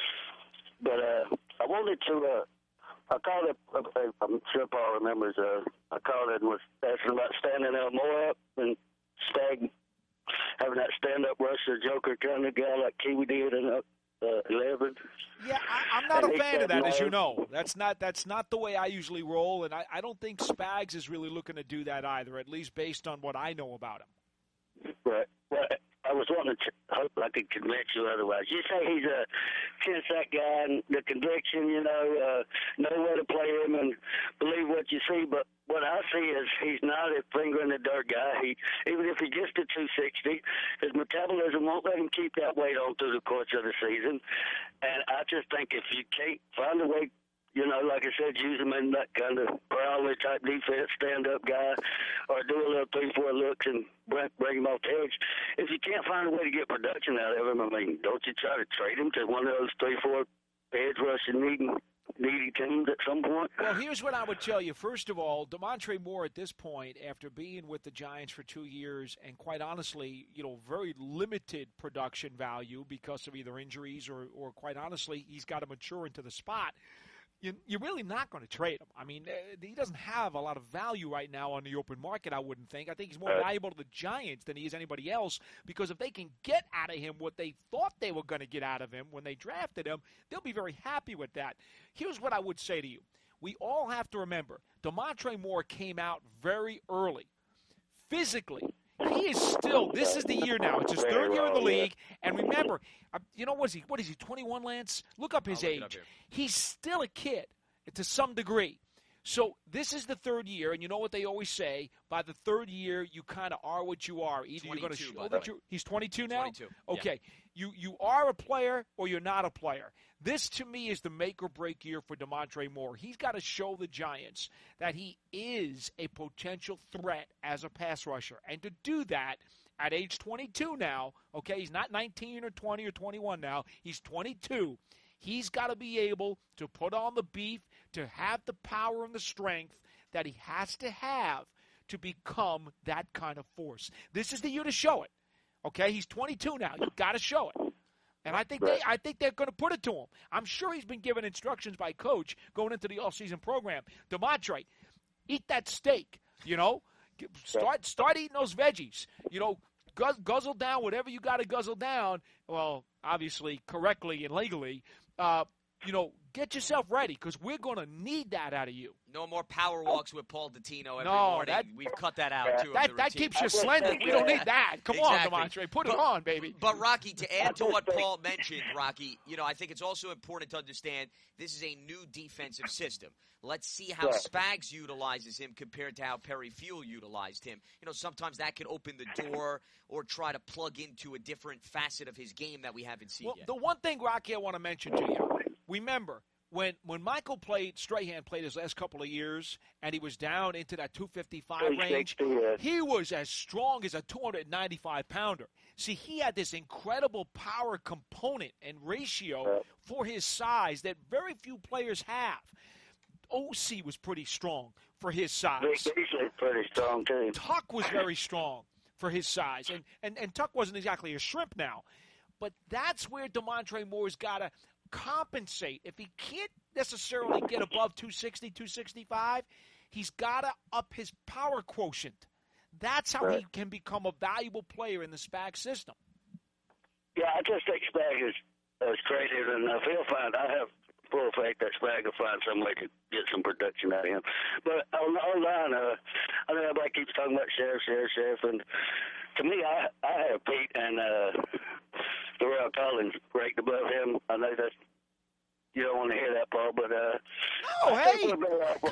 But uh, I wanted to, uh, I called it, uh, I'm sure Paul remembers, uh, I called it and was asking about standing Elmore up and Stag having that stand-up rusher joker kind of guy like Kiwi did in uh, eleven.
Yeah, I, I'm not
and
a fan of that,
no.
as you know. That's not that's not the way I usually roll, and I, I don't think Spags is really looking to do that either, at least based on what I know about him.
Right. Well, I was wanting to hope I could convince you otherwise. You say he's a ten-sack guy, and the conviction, you know, uh, know where to play him and believe what you see. But what I see is he's not a finger-in-the-dirt guy. He, even if he gets to two sixty, his metabolism won't let him keep that weight on through the course of the season. And I just think if you can't find a way, you know, like I said, use him in that kind of prowler type defense, stand-up guy, or do a little three, four looks and bring, bring him off the edge. If you can't find a way to get production out of him, I mean, don't you try to trade him to one of those three, four edge rushing needing needy teams at some point?
Well, here's what I would tell you. First of all, Demontre Moore at this point, after being with the Giants for two years and quite honestly, you know, very limited production value because of either injuries or, or quite honestly, he's got to mature into the spot. You're really not going to trade him. I mean, he doesn't have a lot of value right now on the open market, I wouldn't think. I think he's more valuable to the Giants than he is anybody else because if they can get out of him what they thought they were going to get out of him when they drafted him, they'll be very happy with that. Here's what I would say to you. We all have to remember, Demontre Moore came out very early. Physically, he is still, this is the year now. It's his third year in the league. And remember, uh, you know, what is he, what is he, twenty-one, Lance? Look up his age. Up He's still a kid to some degree. So this is the third year, and you know what they always say, by the third year, you kind of are what you are. Either you're going to show that you're, he's twenty-two now?
twenty-two.
Okay.
Yeah.
You, you are a player or you're not a player. This, to me, is the make-or-break year for Demontre Moore. He's got to show the Giants that he is a potential threat as a pass rusher. And to do that at age twenty-two now, okay, he's not nineteen or twenty or twenty-one now. He's twenty-two. He's got to be able to put on the beef, to have the power and the strength that he has to have to become that kind of force. This is the year to show it. Okay, he's twenty-two now. You've got to show it. And I think they, I think they're going to put it to him. I'm sure he's been given instructions by coach going into the all-season program. Demontre, eat that steak. You know, start start eating those veggies. You know, guzzle down whatever you got to guzzle down. Well, obviously, correctly and legally. Uh, you know, get yourself ready because we're going to need that out of you.
No more power walks with Paul Dottino every
no,
morning.
That,
We've cut that out, too.
That, that keeps you slender. We don't need that. Come
exactly.
on, Demontre. Put
but,
it on, baby.
But, Rocky, to add to what Paul mentioned, Rocky, you know, I think it's also important to understand this is a new defensive system. Let's see how Spags utilizes him compared to how Perry Fuel utilized him. You know, sometimes that can open the door or try to plug into a different facet of his game that we haven't seen
well,
yet.
The one thing, Rocky, I want to mention to you, remember, When when Michael played, Strahan played his last couple of years, and he was down into that two fifty-five range, he was as strong as a two ninety-five pounder. See, he had this incredible power component and ratio for his size that very few players have. O C was pretty strong for his size.
He's pretty strong, too.
Tuck was very strong for his size, and, and, and Tuck wasn't exactly a shrimp now. But that's where Demontre Moore's got to compensate. If he can't necessarily get above two sixty, two sixty-five, he's got to up his power quotient. That's how right. he can become a valuable player in the Spags system.
Yeah, I just think Spags is, is creative enough. He'll find, I have full faith that Spags will find some way to get some production out of him. But on the O-line, uh, I know everybody keeps talking about Sheriff, Sheriff, Sheriff, and to me, I, I have Pete and uh, Darrell Collins ranked above him. I know that's you don't want to hear that, Paul, but uh,
no, hey, I, I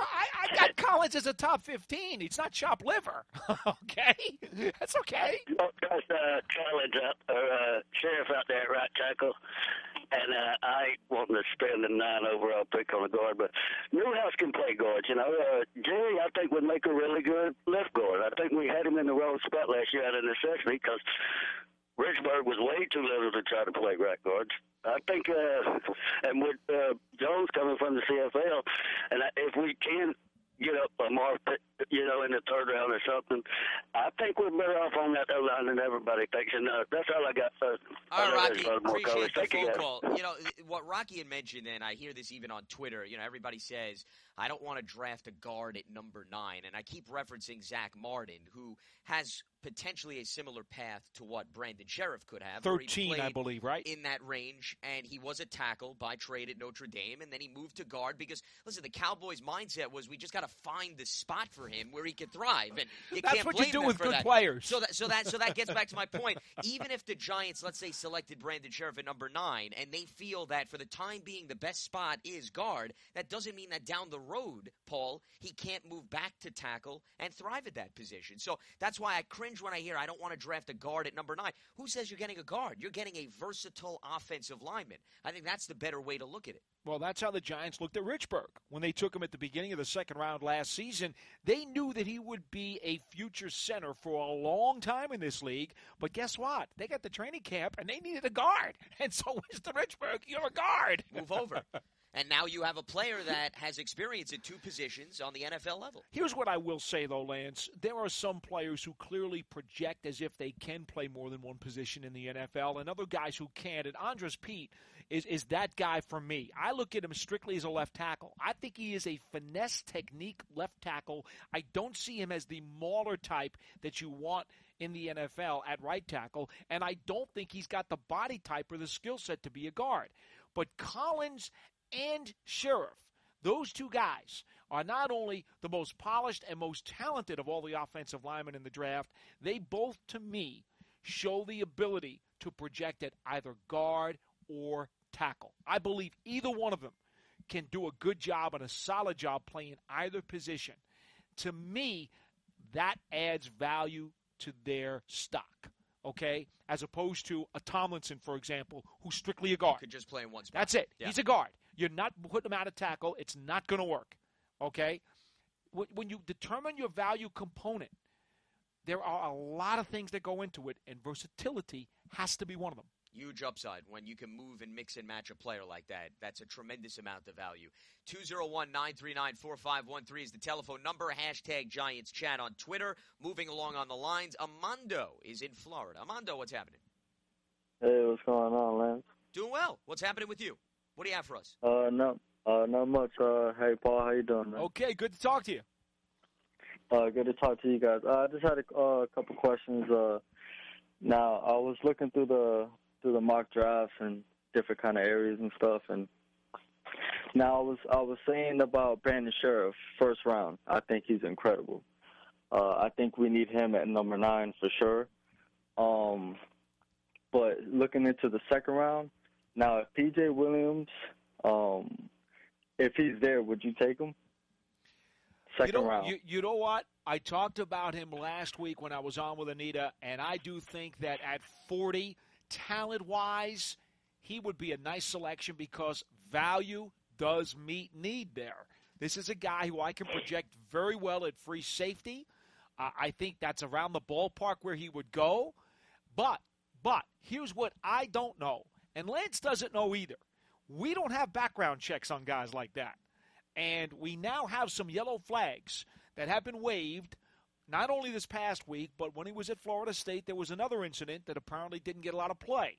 I got Collins as a top fifteen. He's not chopped liver. Okay? That's okay.
Got uh, Collins out, or uh, Sheriff out there at right tackle. And uh, I ain't wanting to spend a nine overall pick on a guard, but Newhouse can play guards. You know, uh, Jerry, I think, would make a really good left guard. I think we had him in the wrong spot last year out of necessity because Richburg was way too little to try to play right guards. I think, uh, and with uh, Jones coming from the C F L, and I, if we can get up a mark, you know, in the third round or something, I think we're better off on that O-line than everybody thinks. And uh, that's all I got. Uh,
all right, Rocky, appreciate the phone
you,
call. You know, what Rocky had mentioned, and I hear this even on Twitter, you know, everybody says, I don't want to draft a guard at number nine. And I keep referencing Zach Martin, who has potentially a similar path to what Brandon Sheriff could have.
thirteen, I believe, right?
In that range, and he was a tackle by trade at Notre Dame, and then he moved to guard because, listen, the Cowboys' mindset was we just got to find the spot for him where he could thrive, and you
That's
can't
what
blame
you do
them
with
for
good
that.
players.
So that, so that, so that gets back to my point. Even if the Giants, let's say, selected Brandon Sheriff at number nine, and they feel that for the time being the best spot is guard, that doesn't mean that down the road, Paul, he can't move back to tackle and thrive at that position. So that's why I cringe when I hear I don't want to draft a guard at number nine. Who says you're getting a guard? You're getting a versatile offensive lineman. I think that's the better way to look at it.
Well, that's how the Giants looked at Richburg. When they took him at the beginning of the second round last season, they knew that he would be a future center for a long time in this league. But guess what? They got the training camp, and they needed a guard. And so, Mister Richburg, you're a guard.
Move over. And now you have a player that has experience at two positions on the N F L level.
Here's what I will say, though, Lance. There are some players who clearly project as if they can play more than one position in the N F L, and other guys who can't. And Andres Pete is, is that guy for me. I look at him strictly as a left tackle. I think he is a finesse technique left tackle. I don't see him as the mauler type that you want in the N F L at right tackle, and I don't think he's got the body type or the skill set to be a guard. But Collins and Sheriff, those two guys are not only the most polished and most talented of all the offensive linemen in the draft, they both, to me, show the ability to project at either guard or tackle. I believe either one of them can do a good job and a solid job playing either position. To me, that adds value to their stock, okay, as opposed to a Tomlinson, for example, who's strictly a guard.
Could just play in one spot.
That's it.
Yeah.
He's a guard. You're not putting him out of tackle. It's not going to work, okay? When you determine your value component, there are a lot of things that go into it, and versatility has to be one of them.
Huge upside when you can move and mix and match a player like that. That's a tremendous amount of value. two oh one, nine three nine, four five one three is the telephone number. Hashtag Giants Chat on Twitter. Moving along on the lines, Amando is in Florida. Amando, what's happening?
Hey, what's going on, Lance?
Doing well. What's happening with you? What do you have for us?
Uh, no, uh, not much. Uh, hey, Paul, how you doing, man?
Okay, good to talk to you.
Uh, good to talk to you guys. Uh, I just had a uh, couple questions. Uh, now I was looking through the through the mock drafts and different kind of areas and stuff, and now I was I was saying about Brandon Sheriff, first round. I think he's incredible. Uh, I think we need him at number nine for sure. Um, but looking into the second round, now if P J Williams, um, if he's there, would you take him? Second
you know,
round.
You, you know what? I talked about him last week when I was on with Anita, and I do think that at forty, talent-wise, he would be a nice selection because value does meet need there. This is a guy who I can project very well at free safety. Uh, I think that's around the ballpark where he would go. But, but, here's what I don't know, and Lance doesn't know either. We don't have background checks on guys like that. And we now have some yellow flags that have been waived, not only this past week, but when he was at Florida State, there was another incident that apparently didn't get a lot of play.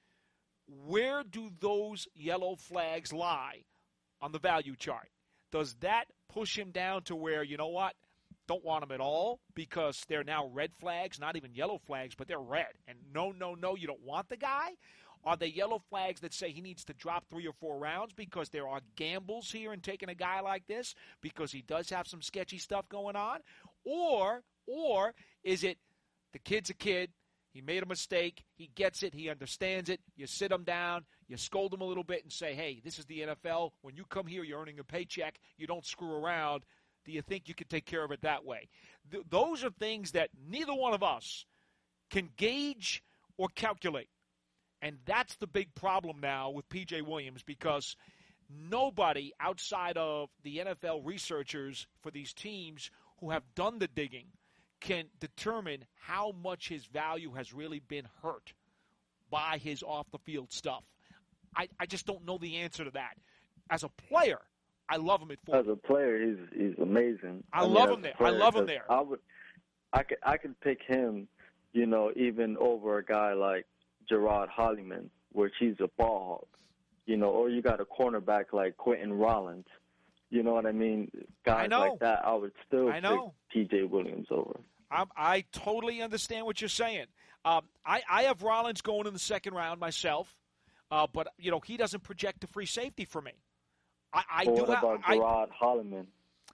Where do those yellow flags lie on the value chart? Does that push him down to where, you know what, don't want him at all because they're now red flags, not even yellow flags, but they're red. And no, no, no, you don't want the guy? Are they yellow flags that say he needs to drop three or four rounds because there are gambles here in taking a guy like this because he does have some sketchy stuff going on? Or, or is it the kid's a kid, he made a mistake, he gets it, he understands it, you sit him down, you scold him a little bit and say, hey, this is the N F L. When you come here, you're earning a paycheck. You don't screw around. do you think you can take care of it that way? Th- those are things that neither one of us can gauge or calculate. And that's the big problem now with P J Williams, because nobody outside of the N F L researchers for these teams who have done the digging can determine how much his value has really been hurt by his off-the-field stuff. I, I just don't know the answer to that. As a player, I love him at forty.
As a player, he's he's amazing.
I,
I mean,
love
as
him
a
there.
player,
I love him
'cause
there.
I would, I could, I could pick him, you know, even over a guy like Gerard Holliman, where he's a ball hawk, you know, or you got a cornerback like Quentin Rollins. You know what I mean? Guys
I know.
like that, I would still
I know.
pick P J Williams over.
I'm, I totally understand what you're saying. Um, I, I have Rollins going in the second round myself, uh, but, you know, he doesn't project a free safety for me. I, I
Well,
do
what
have,
about
I,
Gerard Holliman?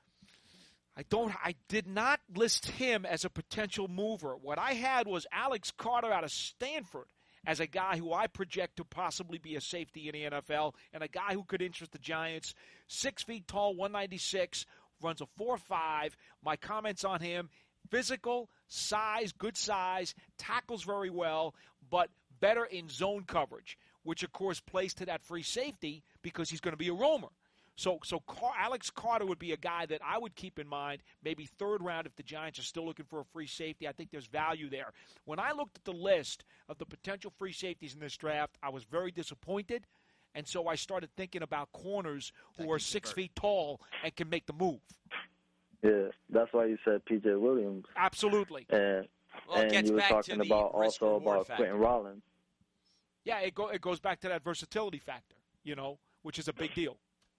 I don't. I did not list him as a potential mover. What I had was Alex Carter out of Stanford as a guy who I project to possibly be a safety in the N F L, and a guy who could interest the Giants. Six feet tall, one ninety-six, runs a four five. My comments on him: physical, size, good size, tackles very well, but better in zone coverage, which of course plays to that free safety because he's going to be a roamer. So, so Car- Alex Carter would be a guy that I would keep in mind, maybe third round if the Giants are still looking for a free safety. I think there's value there. When I looked at the list of the potential free safeties in this draft, I was very disappointed, and so I started thinking about corners who
That
are
can
six
convert.
feet tall and can make the move.
Yeah, that's why you said P J Williams.
Absolutely.
And,
Well, it
and
gets
you were
back to
talking
the
about also
risk-reward
about
factor.
Quentin Rollins.
Yeah, it, go, it goes back to that versatility factor, you know, which is a big deal.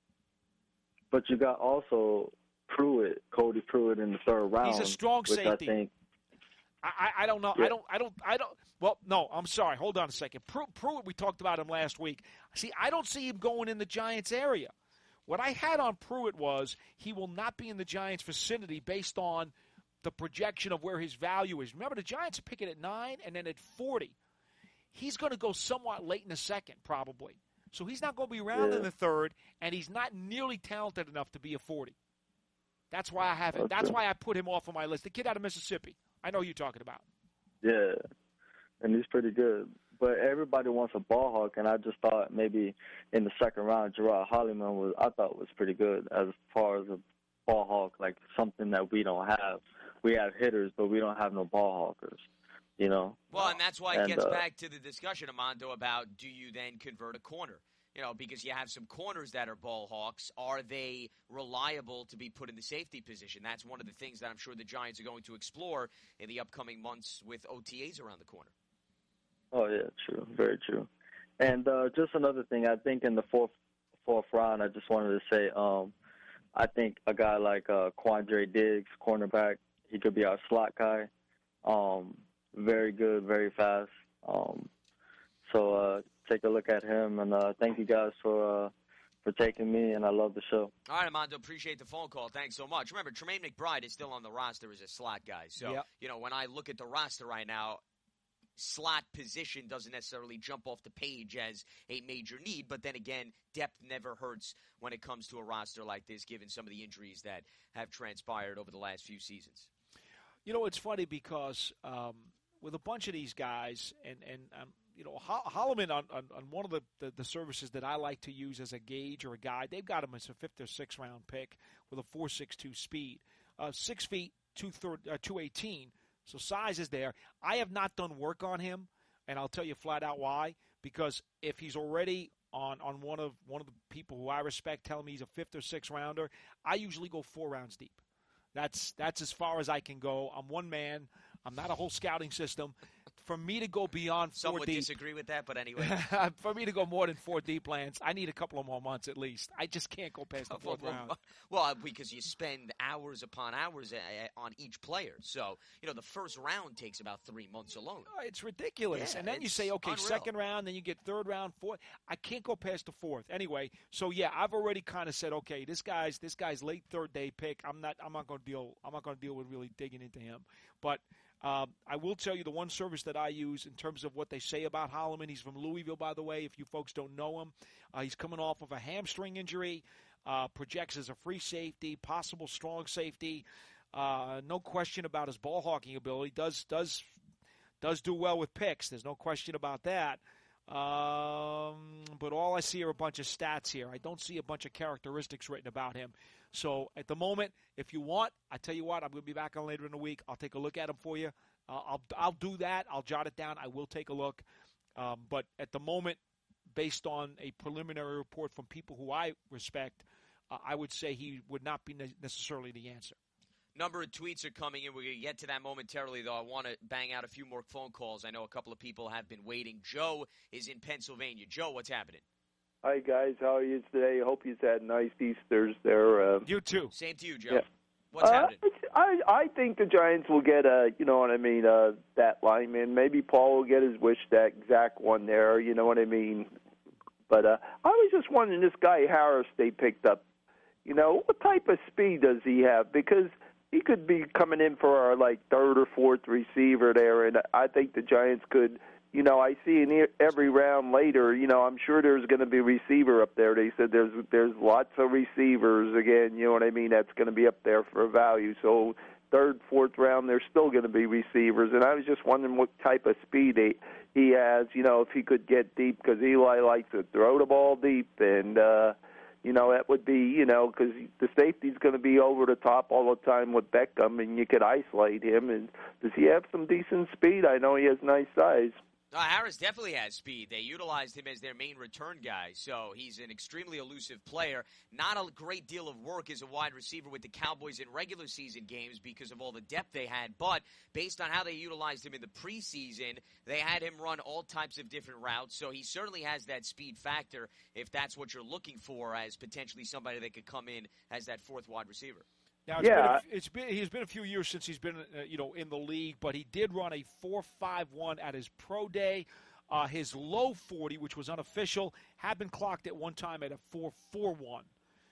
But you got also Pruitt, Cody Pruitt in the third round.
He's a strong
which
safety.
I think,
I, I, I don't know.
Yeah.
I don't. I don't. I don't. Well, no. I'm sorry. Hold on a second. Pru- Pruitt. We talked about him last week. See, I don't see him going in the Giants area. What I had on Pruitt was he will not be in the Giants vicinity based on the projection of where his value is. Remember, the Giants are picking at nine and then at forty. He's going to go somewhat late in the second, probably. So he's not going to be around
Yeah.
in the third, and he's not nearly talented enough to be a forty. That's why I have it. That's
Okay.
why I put him off on my list. The kid out of Mississippi. I know who you're talking about.
yeah, and he's pretty good. But everybody wants a ball hawk, and I just thought maybe in the second round, Gerard Holliman was I thought was pretty good as far as a ball hawk, like something that we don't have. We have hitters, but we don't have no ball hawkers. You know.
Well, and that's why it
And,
gets
uh,
back to the discussion, Armando, about do you then convert a corner? You know, because you have some corners that are ball hawks. Are they reliable to be put in the safety position? That's one of the things that I'm sure the Giants are going to explore in the upcoming months with O T As around the corner.
Oh yeah, true, very true. And uh, just another thing, I think in the fourth fourth round, I just wanted to say, um, I think a guy like uh, Quandre Diggs, cornerback, he could be our slot guy. Um, very good, very fast. Um, so uh, take a look at him, and uh, thank you guys for uh, for taking me, and I love the show.
All right, Armando, appreciate the phone call. Thanks so much. Remember, Tremaine McBride is still on the roster as a slot guy. So,
Yep.
you know, when I look at the roster right now, slot position doesn't necessarily jump off the page as a major need. But then again, depth never hurts when it comes to a roster like this, given some of the injuries that have transpired over the last few seasons.
You know, it's funny because um, with a bunch of these guys, and, and um, you know, Ho- Holloman on, on, on one of the, the, the services that I like to use as a gauge or a guide, they've got him as a fifth or sixth round pick with a four six two speed. Uh, six feet, two eighteen, so size is there. I have not done work on him, and I'll tell you flat out why. Because if he's already on, on one of one of the people who I respect telling me he's a fifth or sixth rounder, I usually go four rounds deep. That's that's as far as I can go. I'm one man. I'm not a whole scouting system. For me to go beyond
Some
four
would
deep,
disagree with that, but anyway.
for me to go more than four deep, Lance, I need a couple of more months at least. I just can't go past the
Well,
fourth round.
well, because you spend hours upon hours uh, on each player. So, you know, the first round takes about three months alone.
Oh, it's ridiculous.
Yeah,
and then you
it's
say, okay,
unreal.
second round, then you get third round, fourth. I can't go past the fourth. Anyway, so yeah, I've already kind of said, okay, this guy's this guy's late third day pick. I'm not I'm not going to deal I'm not going to deal with really digging into him. But um, I will tell you the one service that I use in terms of what they say about Holloman. He's from Louisville, by the way. If you folks don't know him, uh, he's coming off of a hamstring injury. uh, projects as a free safety, possible strong safety. Uh, no question about his ball hawking ability. Does does does do well with picks. There's no question about that. Um, but all I see are a bunch of stats here. I don't see a bunch of characteristics written about him. So at the moment, if you want, I tell you what, I'm going to be back on later in the week. I'll take a look at him for you. Uh, I'll I'll do that. I'll jot it down. I will take a look. Um, but at the moment, based on a preliminary report from people who I respect, uh, I would say he would not be ne- necessarily the answer.
Number of tweets are coming in. We're going to get to that momentarily, though. I want to bang out a few more phone calls. I know a couple of people have been waiting. Joe is in Pennsylvania. Joe, what's happening?
Hi, guys. How are you today? Hope you've had nice Easters there. Uh,
you too.
Same to you, Joe.
Yeah.
What's
uh,
happening?
I I think the Giants will get a, you know what I mean, uh, that lineman. Maybe Paul will get his wish, that exact one there. You know what I mean? But uh, I was just wondering, this guy Harris they picked up, you know, what type of speed does he have? Because he could be coming in for our, like, third or fourth receiver there, and I think the Giants could, you know, I see in every round later, you know, I'm sure there's going to be a receiver up there. They said there's there's lots of receivers, again, you know what I mean, that's going to be up there for value. So third, fourth round, there's still going to be receivers, and I was just wondering what type of speed he, he has, you know, if he could get deep, because Eli likes to throw the ball deep, and, uh you know, that would be, you know, because the safety's going to be over the top all the time with Beckham, and you could isolate him. And does he have some decent speed? I know he has nice size.
Uh, Harris definitely has speed. They utilized him as their main return guy, so he's an extremely elusive player. Not a great deal of work as a wide receiver with the Cowboys in regular season games because of all the depth they had, but based on how they utilized him in the preseason, they had him run all types of different routes, so he certainly has that speed factor if that's what you're looking for as potentially somebody that could come in as that fourth wide receiver.
Now, it's
yeah.
been a, it's been he's been a few years since he's been uh, you know in the league, but he did run a four five one at his pro day. Uh, his low forty, which was unofficial, had been clocked at one time at a four four one.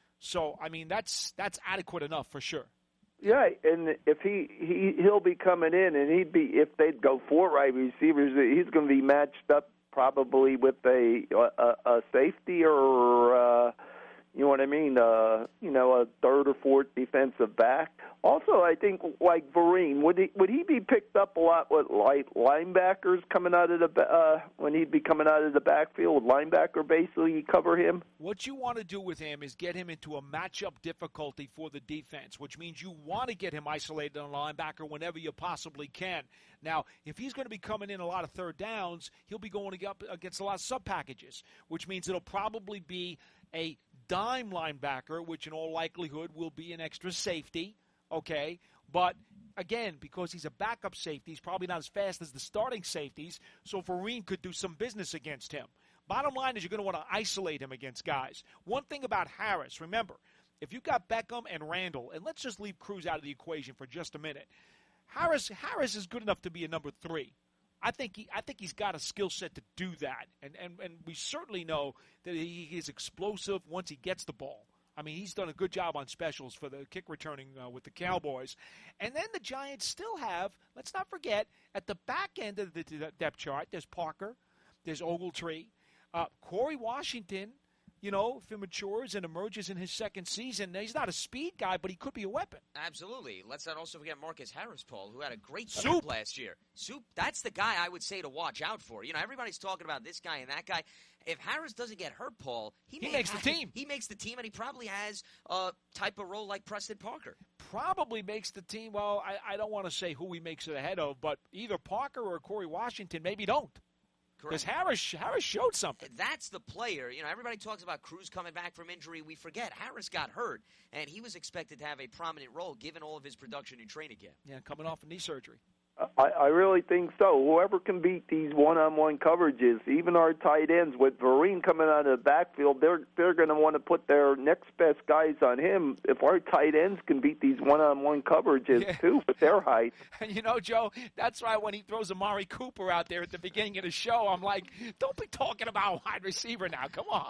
So I mean that's that's adequate enough for sure.
Yeah, and if he, he he'll be coming in, and he'd be if they'd go four wide receivers, he's going to be matched up probably with a a, a safety or. Uh, You know what I mean? Uh, you know, a third or fourth defensive back. Also, I think like Vereen, would he would he be picked up a lot with light linebackers coming out of the uh, when he'd be coming out of the backfield? Linebacker basically cover him.
What you want to do with him is get him into a matchup difficulty for the defense, which means you want to get him isolated on a linebacker whenever you possibly can. Now, if he's going to be coming in a lot of third downs, he'll be going up against a lot of sub packages, which means it'll probably be a dime linebacker, which in all likelihood will be an extra safety, okay? But, again, because he's a backup safety, he's probably not as fast as the starting safeties, so Vereen could do some business against him. Bottom line is you're going to want to isolate him against guys. One thing about Harris, remember, if you've got Beckham and Randall, and let's just leave Cruz out of the equation for just a minute, Harris Harris is good enough to be a number three. I think he, I think he's got a skill set to do that, and, and and we certainly know that he is explosive once he gets the ball. I mean, he's done a good job on specials for the kick returning uh, with the Cowboys. And then the Giants still have, let's not forget, at the back end of the depth chart, there's Parker, there's Ogletree, uh, Corey Washington. You know, if he matures and emerges in his second season, he's not a speed guy, but he could be a weapon.
Absolutely. Let's not also forget Marcus Harris, Paul, who had a great
Soup.
camp last year. Soup, that's the guy I would say to watch out for. You know, everybody's talking about this guy and that guy. If Harris doesn't get hurt, Paul, he,
he
may
makes
have,
the team.
He makes the team, and he probably has a type of role like Preston Parker.
Probably makes the team. Well, I, I don't want to say who he makes it ahead of, but either Parker or Corey Washington maybe don't. Because Harris, Harris showed something.
That's the player. You know, everybody talks about Cruz coming back from injury. We forget Harris got hurt, and he was expected to have a prominent role given all of his production in training camp.
Yeah, coming off a knee surgery.
I, I really think so. Whoever can beat these one-on-one coverages, even our tight ends, with Vereen coming out of the backfield, they're they're going to want to put their next best guys on him. If our tight ends can beat these one-on-one coverages, yeah. too, with their height.
And you know, Joe, that's why when he throws Amari Cooper out there at the beginning of the show, I'm like, don't be talking about wide receiver now. Come on.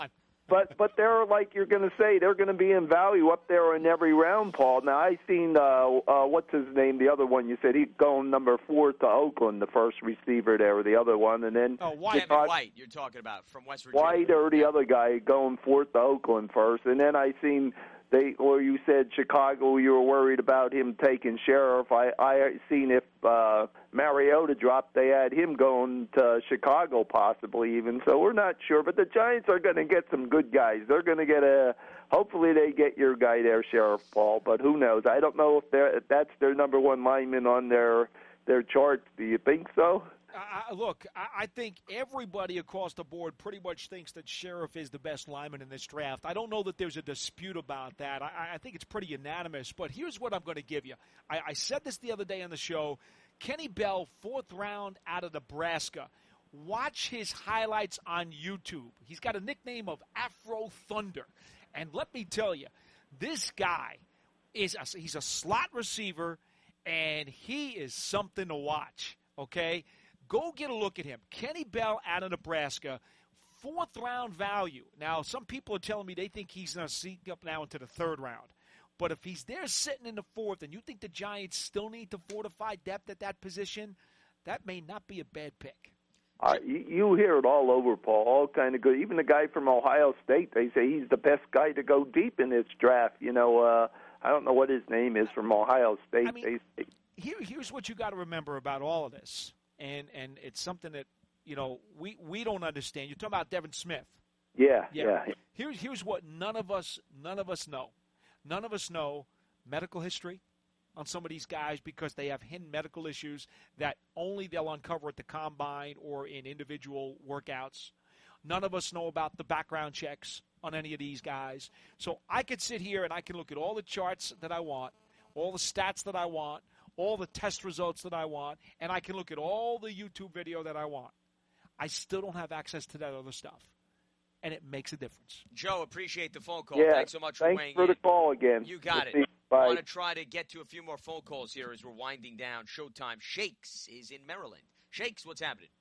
but but they're like you're going to say they're going to be in value up there in every round, Paul. Now I seen uh, uh, what's his name, the other one you said he's going number four to Oakland, the first receiver there, or the other one, and then
oh, White. Kevin White, you're talking about from West Virginia.
White or the yeah. other guy going fourth to Oakland first, and then I seen. They, or you said Chicago, you were worried about him taking Sheriff. I, I seen if uh, Mariota dropped, they had him going to Chicago possibly even. So we're not sure. But the Giants are going to get some good guys. They're going to get a, hopefully they get your guy there, Sheriff Paul. But who knows? I don't know if, they're, if that's their number one lineman on their, their charts. Do you think so?
Uh, look, I, I think everybody across the board pretty much thinks that Sheriff is the best lineman in this draft. I don't know that there's a dispute about that. I, I think it's pretty unanimous. But here's what I'm going to give you. I, I said this the other day on the show. Kenny Bell, fourth round out of Nebraska. Watch his highlights on YouTube. He's got a nickname of Afro Thunder. And let me tell you, this guy is a, he's a slot receiver, and he is something to watch, okay? Go get a look at him. Kenny Bell out of Nebraska, fourth round value. Now, some people are telling me they think he's going to sneak up now into the third round. But if he's there sitting in the fourth and you think the Giants still need to fortify depth at that position, that may not be a bad pick.
Uh, you, you hear it all over, Paul, all kind of good. Even the guy from Ohio State, they say he's the best guy to go deep in this draft. You know, uh, I don't know what his name is from Ohio State.
I mean, they, here, here's what you got to remember about all of this. And and it's something that, you know, we, we don't understand. You're talking about Devin Smith.
Yeah, yeah,
yeah. Here's here's what none of us none of us know. None of us know medical history on some of these guys because they have hidden medical issues that only they'll uncover at the combine or in individual workouts. None of us know about the background checks on any of these guys. So I could sit here and I can look at all the charts that I want, all the stats that I want, all the test results that I want, and I can look at all the YouTube video that I want. I still don't have access to that other stuff, and it makes a difference.
Joe, appreciate the phone call.
Yeah,
thanks so much for
thanks
weighing
for
in.
the call again.
You got
we'll
it.
Bye.
I want to try to get to a few more phone calls here as we're winding down Showtime. Shakes is in Maryland. Shakes, what's happening?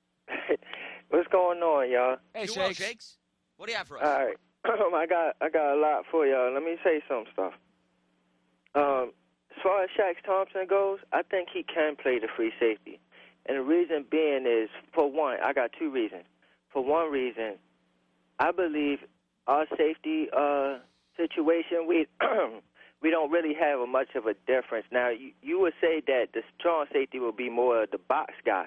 What's going on, y'all?
Hey,
Shakes.
Shakes.
Shakes. What do you have for us?
All right. I got I got a lot for y'all. Let me say some stuff. Um, as far as Shaq Thompson goes, I think he can play the free safety. And the reason being is, for one, I got two reasons. For one reason, I believe our safety uh, situation, we we don't really have a much of a difference. Now, you, you would say that the strong safety will be more of the box guy,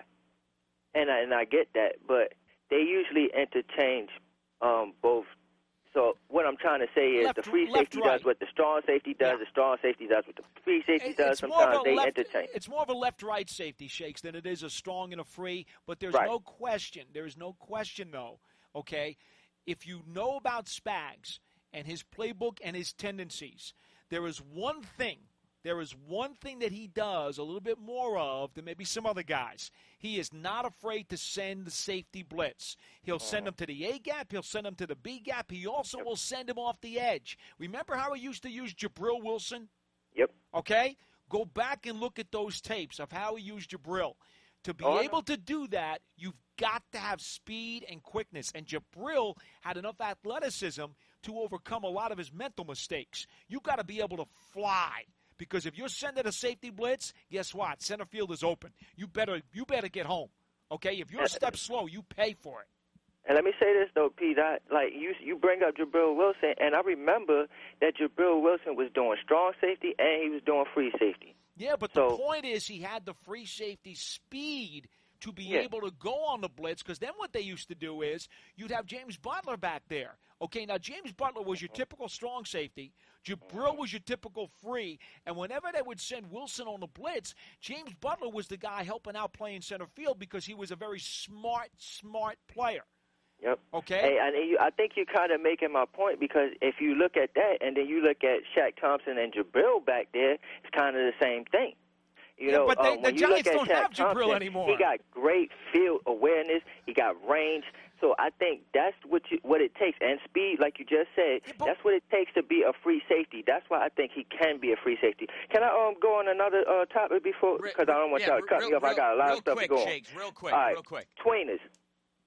and I, and I get that, but they usually interchange um, both. So what I'm trying to say is
left,
the free
left,
safety
right.
does what the strong safety does,
Yeah.
the strong safety does what the free safety
It-
does.
it's more of
Sometimes
a
they
left,
interchange.
It's more of a left-right safety, Shakes, than it is a strong and a free. But there's
Right.
no question. There is no question, though, okay, if you know about Spags and his playbook and his tendencies, there is one thing, there is one thing that he does a little bit more of than maybe some other guys. He is not afraid to send the safety blitz. He'll send them to the A-gap. He'll send them to the B-gap. He also will send them off the edge. Remember how he used to use Jabril Wilson?
Yep.
Okay? Go back and look at those tapes of how he used Jabril. To be
Oh, I
able to do that, you've got to have speed and quickness. And Jabril had enough athleticism to overcome a lot of his mental mistakes. You've got to be able to fly. Because if you're sending a safety blitz, guess what? Center field is open. You better you better get home. Okay? If you're a step slow, you pay for it.
And let me say this, though, Pete. I, like, you you bring up Jabril Wilson, and I remember that Jabril Wilson was doing strong safety and he was doing free safety.
Yeah, but
So-
the point is he had the free safety speed to be
Yeah.
able to go on the blitz, because then what they used to do is you'd have James Butler back there. Okay, now James Butler was your typical strong safety. Jabril was your typical free. And whenever they would send Wilson on the blitz, James Butler was the guy helping out playing center field because he was a very smart, smart player.
Yep.
Okay?
Hey, and you, I think you're kind of making my point, because if you look at that and then you look at Shaq Thompson and Jabril back there, it's kind of the same thing. You
Yeah,
know,
but they-
uh,
the
when you
Giants
look at
don't
Shaq
have Jabril
Thompson,
anymore.
He got great field awareness. He got range. So I think that's what you, what it takes, and speed, like you just said.
Yeah, but-
that's what it takes to be a free safety. That's why I think he can be a free safety. Can I um go on another uh, topic before?
Re-
Because I don't want
yeah,
y'all to cut
real,
me off. I got a lot
real
of stuff
quick,
to go on.
Shakes, real quick,
All right.
real quick.
Tweeners.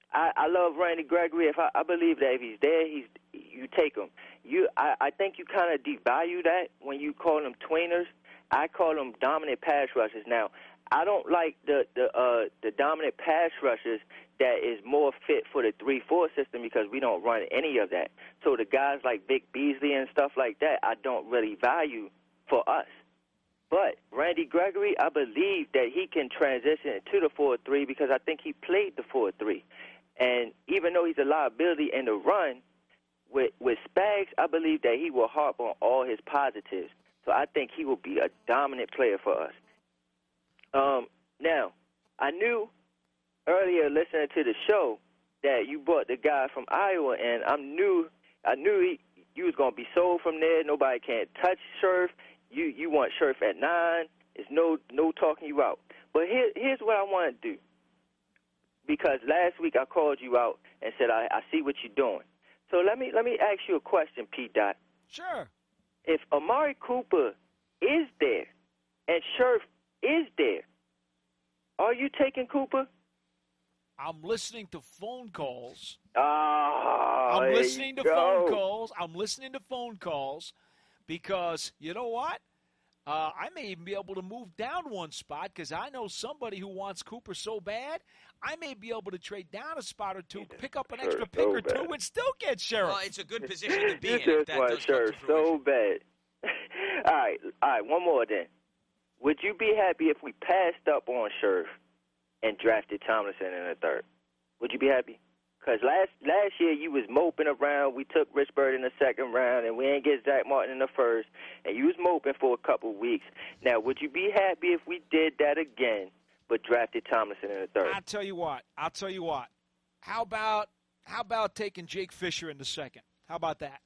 I, I love Randy Gregory. If I, I believe that if he's there, he's you take him. You, I, I think you kind of devalue that when you call them tweeners. I call them dominant pass rushers. Now, I don't like the the uh, the dominant pass rushers that is more fit for the three four system because we don't run any of that. So the guys like Vic Beasley and stuff like that, I don't really value for us. But Randy Gregory, I believe that he can transition to the four three because I think he played the four three. And even though he's a liability in the run, with with Spags, I believe that he will harp on all his positives. So I think he will be a dominant player for us. Um, now, I knew earlier listening to the show that you brought the guy from Iowa, and I knew I knew he, you was gonna be sold from there. Nobody can touch Scherf. You you want Scherf at nine? There's no no talking you out. But here here's what I want to do. Because last week I called you out and said I, I see what you're doing. So let me let me ask you a question, P. Dot.
Sure.
If Amari Cooper is there and Scherf is there, are you taking Cooper?
I'm listening to phone calls.
Oh,
I'm listening to
go.
phone calls. I'm listening to phone calls because you know what? Uh, I may even be able to move down one spot because I know somebody who wants Cooper so bad. I may be able to trade down a spot or two, pick up an extra pick
so
or two,
bad.
and still get Scherf.
Well, it's a good position to be
You
in. if
just
that
want
does come
Scherf
to
so
fruition.
bad. all right, all right, one more then. Would you be happy if we passed up on Scherf and drafted Tomlinson in the third? Would you be happy? Because last last year you was moping around. We took Richburg in the second round, and we ain't get Zach Martin in the first, and you was moping for a couple weeks. Now, would you be happy if we did that again, but drafted Tomlinson in the third?
I'll tell you what. I'll tell you what. How about how about taking Jake Fisher in the second? How about that?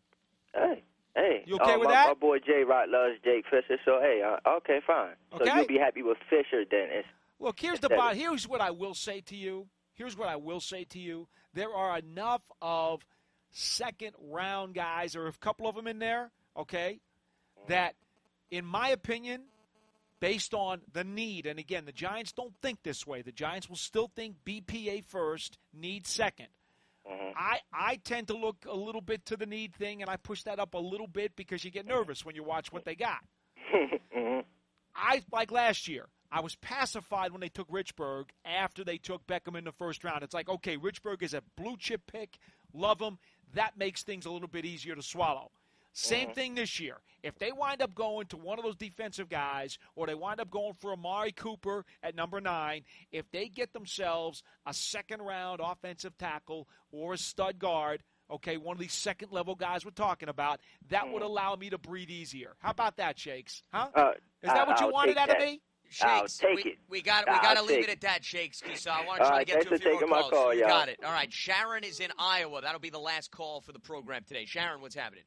Hey, hey.
You okay
uh,
with
my,
that?
My boy J. Rock loves Jake Fisher, so hey, uh, okay, fine.
Okay.
So you'll be happy with Fisher then. It's,
Look, here's the bottom. Here's what I will say to you. Here's what I will say to you. There are enough of second-round guys, or a couple of them in there, okay, that, in my opinion, based on the need, and again, the Giants don't think this way. The Giants will still think B P A first, need second.
Mm-hmm.
I, I tend to look a little bit to the need thing, and I push that up a little bit because you get nervous when you watch what they got.
mm-hmm.
I, like last year, I was pacified when they took Richburg after they took Beckham in the first round. It's like, okay, Richburg is a blue-chip pick. Love him. That makes things a little bit easier to swallow. Same
Mhm.
thing this year. If they wind up going to one of those defensive guys or they wind up going for Amari Cooper at number nine, if they get themselves a second-round offensive tackle or a stud guard, okay, one of these second-level guys we're talking about, that
Mhm.
would allow me to breathe easier. How about that, Shakes? Huh?
Uh,
Is that what you
I'll
wanted
take
out of
that.
me?
I'll
Shakes,
take
we,
it.
we got we
I'll
got to leave
take
it at that, Shakes, because uh, I want to
All
try
right,
to get
thanks
to a
for
few more
taking my
calls.
call,
you
y'all.
got it. All right, Sharon is in Iowa. That'll be the last call for the program today. Sharon, what's happening?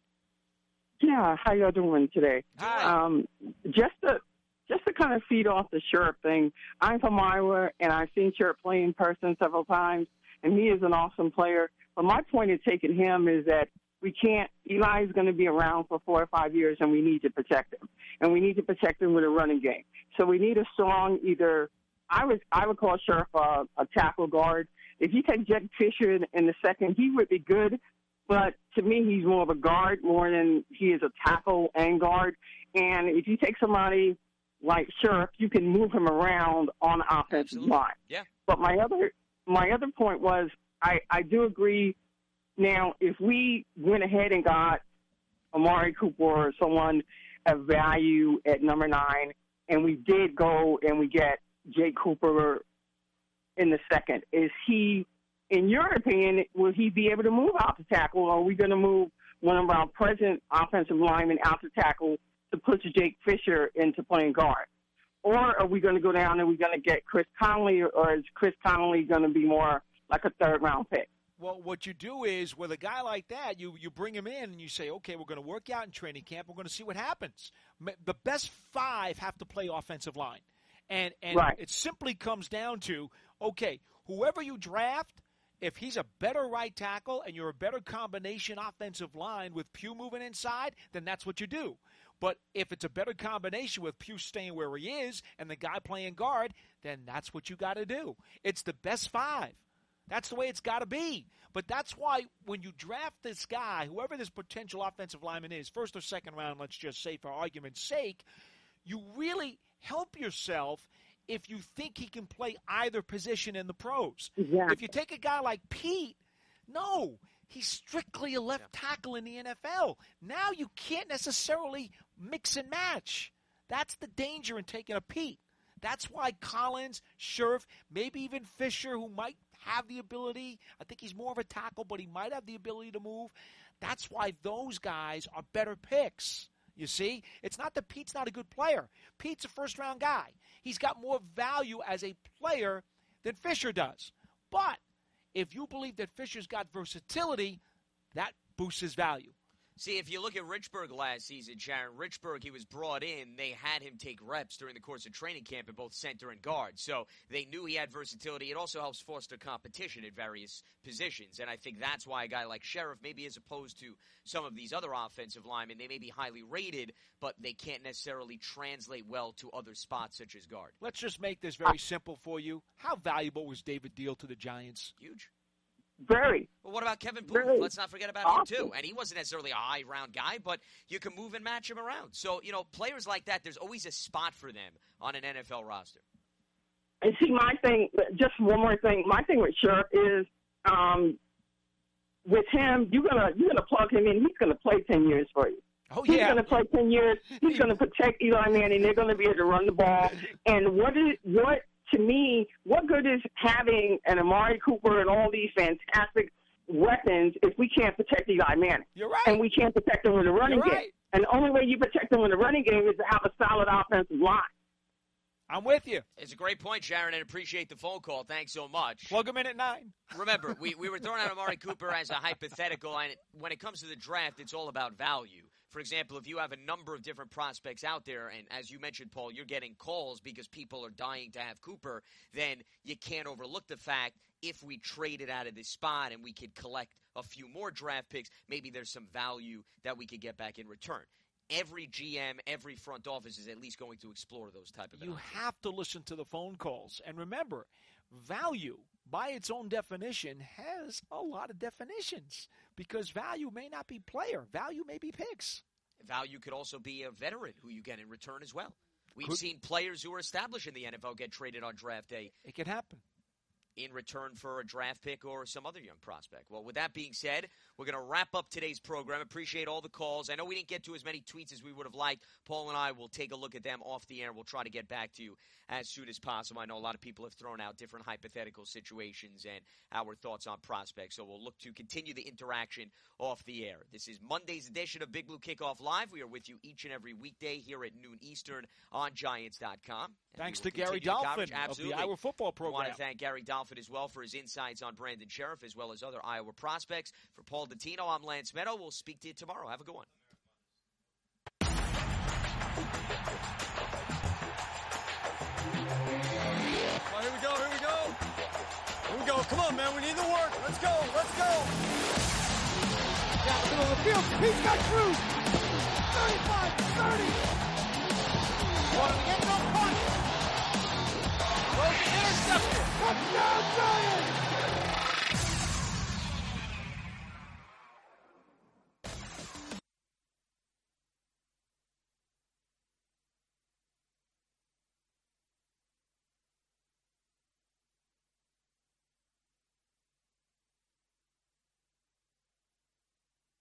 Yeah, how y'all doing today?
Hi.
Um, just to just to kind of feed off the Scherf thing, I'm from Iowa, and I've seen Scherf play in person several times, and he is an awesome player. But my point in taking him is that we can't – Eli's going to be around for four or five years, and we need to protect him. And we need to protect him with a running game. So we need a strong either – I would I would call Scherf uh, a tackle guard. If you take Jake Fisher in, in the second, he would be good. But to me, he's more of a guard more than he is a tackle and guard. And if you take somebody like Scherf, you can move him around on the offensive
Absolutely.
line.
Yeah.
But my other my other point was I, I do agree. Now, if we went ahead and got Amari Cooper or someone of value at number nine, and we did go and we get Jake Cooper in the second, is he, in your opinion, will he be able to move out to tackle, or are we going to move one of our present offensive linemen out to tackle to push Jake Fisher into playing guard? Or are we going to go down and we're going to get Chris Connolly, or is Chris Connolly going to be more like a third-round pick?
Well, what you do is, with a guy like that, you, you bring him in and you say, okay, we're going to work out in training camp. We're going to see what happens. The best five have to play offensive line. And, and
right.
It simply comes down to, okay, whoever you draft, if he's a better right tackle and you're a better combination offensive line with Pugh moving inside, then that's what you do. But if it's a better combination with Pugh staying where he is and the guy playing guard, then that's what you got to do. It's the best five. That's the way it's got to be. But that's why when you draft this guy, whoever this potential offensive lineman is, first or second round, let's just say for argument's sake, you really help yourself if you think he can play either position in the pros.
Exactly.
If you take a guy like Pete, no, he's strictly a left tackle in the N F L. Now you can't necessarily mix and match. That's the danger in taking a Pete. That's why Collins, Scherf, maybe even Fisher, who might have the ability, I think he's more of a tackle, but he might have the ability to move. That's why those guys are better picks. You see? It's not that Pete's not a good player. Pete's a first-round guy. He's got more value as a player than Fisher does. But if you believe that Fisher's got versatility, that boosts his value.
See, if you look at Richburg last season, Sharon, Richburg, he was brought in. They had him take reps during the course of training camp at both center and guard. So they knew he had versatility. It also helps foster competition at various positions. And I think that's why a guy like Sheriff, maybe as opposed to some of these other offensive linemen, they may be highly rated, but they can't necessarily translate well to other spots such as guard.
Let's just make this very simple for you. How valuable was David Deal to the Giants?
Huge.
Very.
Well, what about Kevin Booth?
Very.
Let's not forget about
Awesome.
him, too. And he wasn't necessarily a high-round guy, but you can move and match him around. So, you know, players like that, there's always a spot for them on an N F L roster.
And see, my thing, just one more thing. My thing with Scherf is, um, with him, you're gonna you're gonna plug him in. He's gonna play ten years for you.
Oh
He's
yeah.
gonna play ten years. He's gonna protect Eli Manning. They're gonna be able to run the ball. And what is what to me? What good is having an Amari Cooper and all these fantastic weapons if we can't protect Eli Manning?
You're right.
And we can't protect him with the running
You're
game.
right.
And the only way you protect him with the running game is to have a solid offensive line.
I'm with you.
It's a great point, Sharon, and appreciate the phone call. Thanks so much.
Plug him in at nine.
Remember, we, we were throwing out Amari Cooper as a hypothetical, and when it comes to the draft, it's all about value. For example, if you have a number of different prospects out there, and as you mentioned, Paul, you're getting calls because people are dying to have Cooper, then you can't overlook the fact if we traded out of this spot and we could collect a few more draft picks, maybe there's some value that we could get back in return. Every G M, every front office is at least going to explore those type of
You
options.
have to listen to the phone calls. And remember, value, by its own definition, has a lot of definitions because value may not be player. Value may be picks.
Value could also be a veteran who you get in return as well. We've
Could-
seen players who are established in the N F L get traded on draft day
It can happen.
in return for a draft pick or some other young prospect. Well, with that being said, we're going to wrap up today's program. Appreciate all the calls. I know we didn't get to as many tweets as we would have liked. Paul and I will take a look at them off the air. We'll try to get back to you as soon as possible. I know a lot of people have thrown out different hypothetical situations and our thoughts on prospects, so we'll look to continue the interaction off the air. This is Monday's edition of Big Blue Kickoff Live. We are with you each and every weekday here at noon Eastern on Giants dot com.
Thanks
we
to
will
Gary
continue the
Dolphin
coverage.
of
Absolutely.
the Iowa football
I
program.
want to thank Gary Dolphin as well for his insights on Brandon Sheriff as well as other Iowa prospects. For Paul Dottino, I'm Lance Meadow. We'll speak to you tomorrow. Have a good one.
Oh, here we go, here we go. Here we go. Come on, man. We need the work. Let's go, let's go.
Down the middle of the field. He's got Cruz. thirty-five, thirty.
One in the end zone, caught. Throws it, intercepted.
Touchdown, Giants!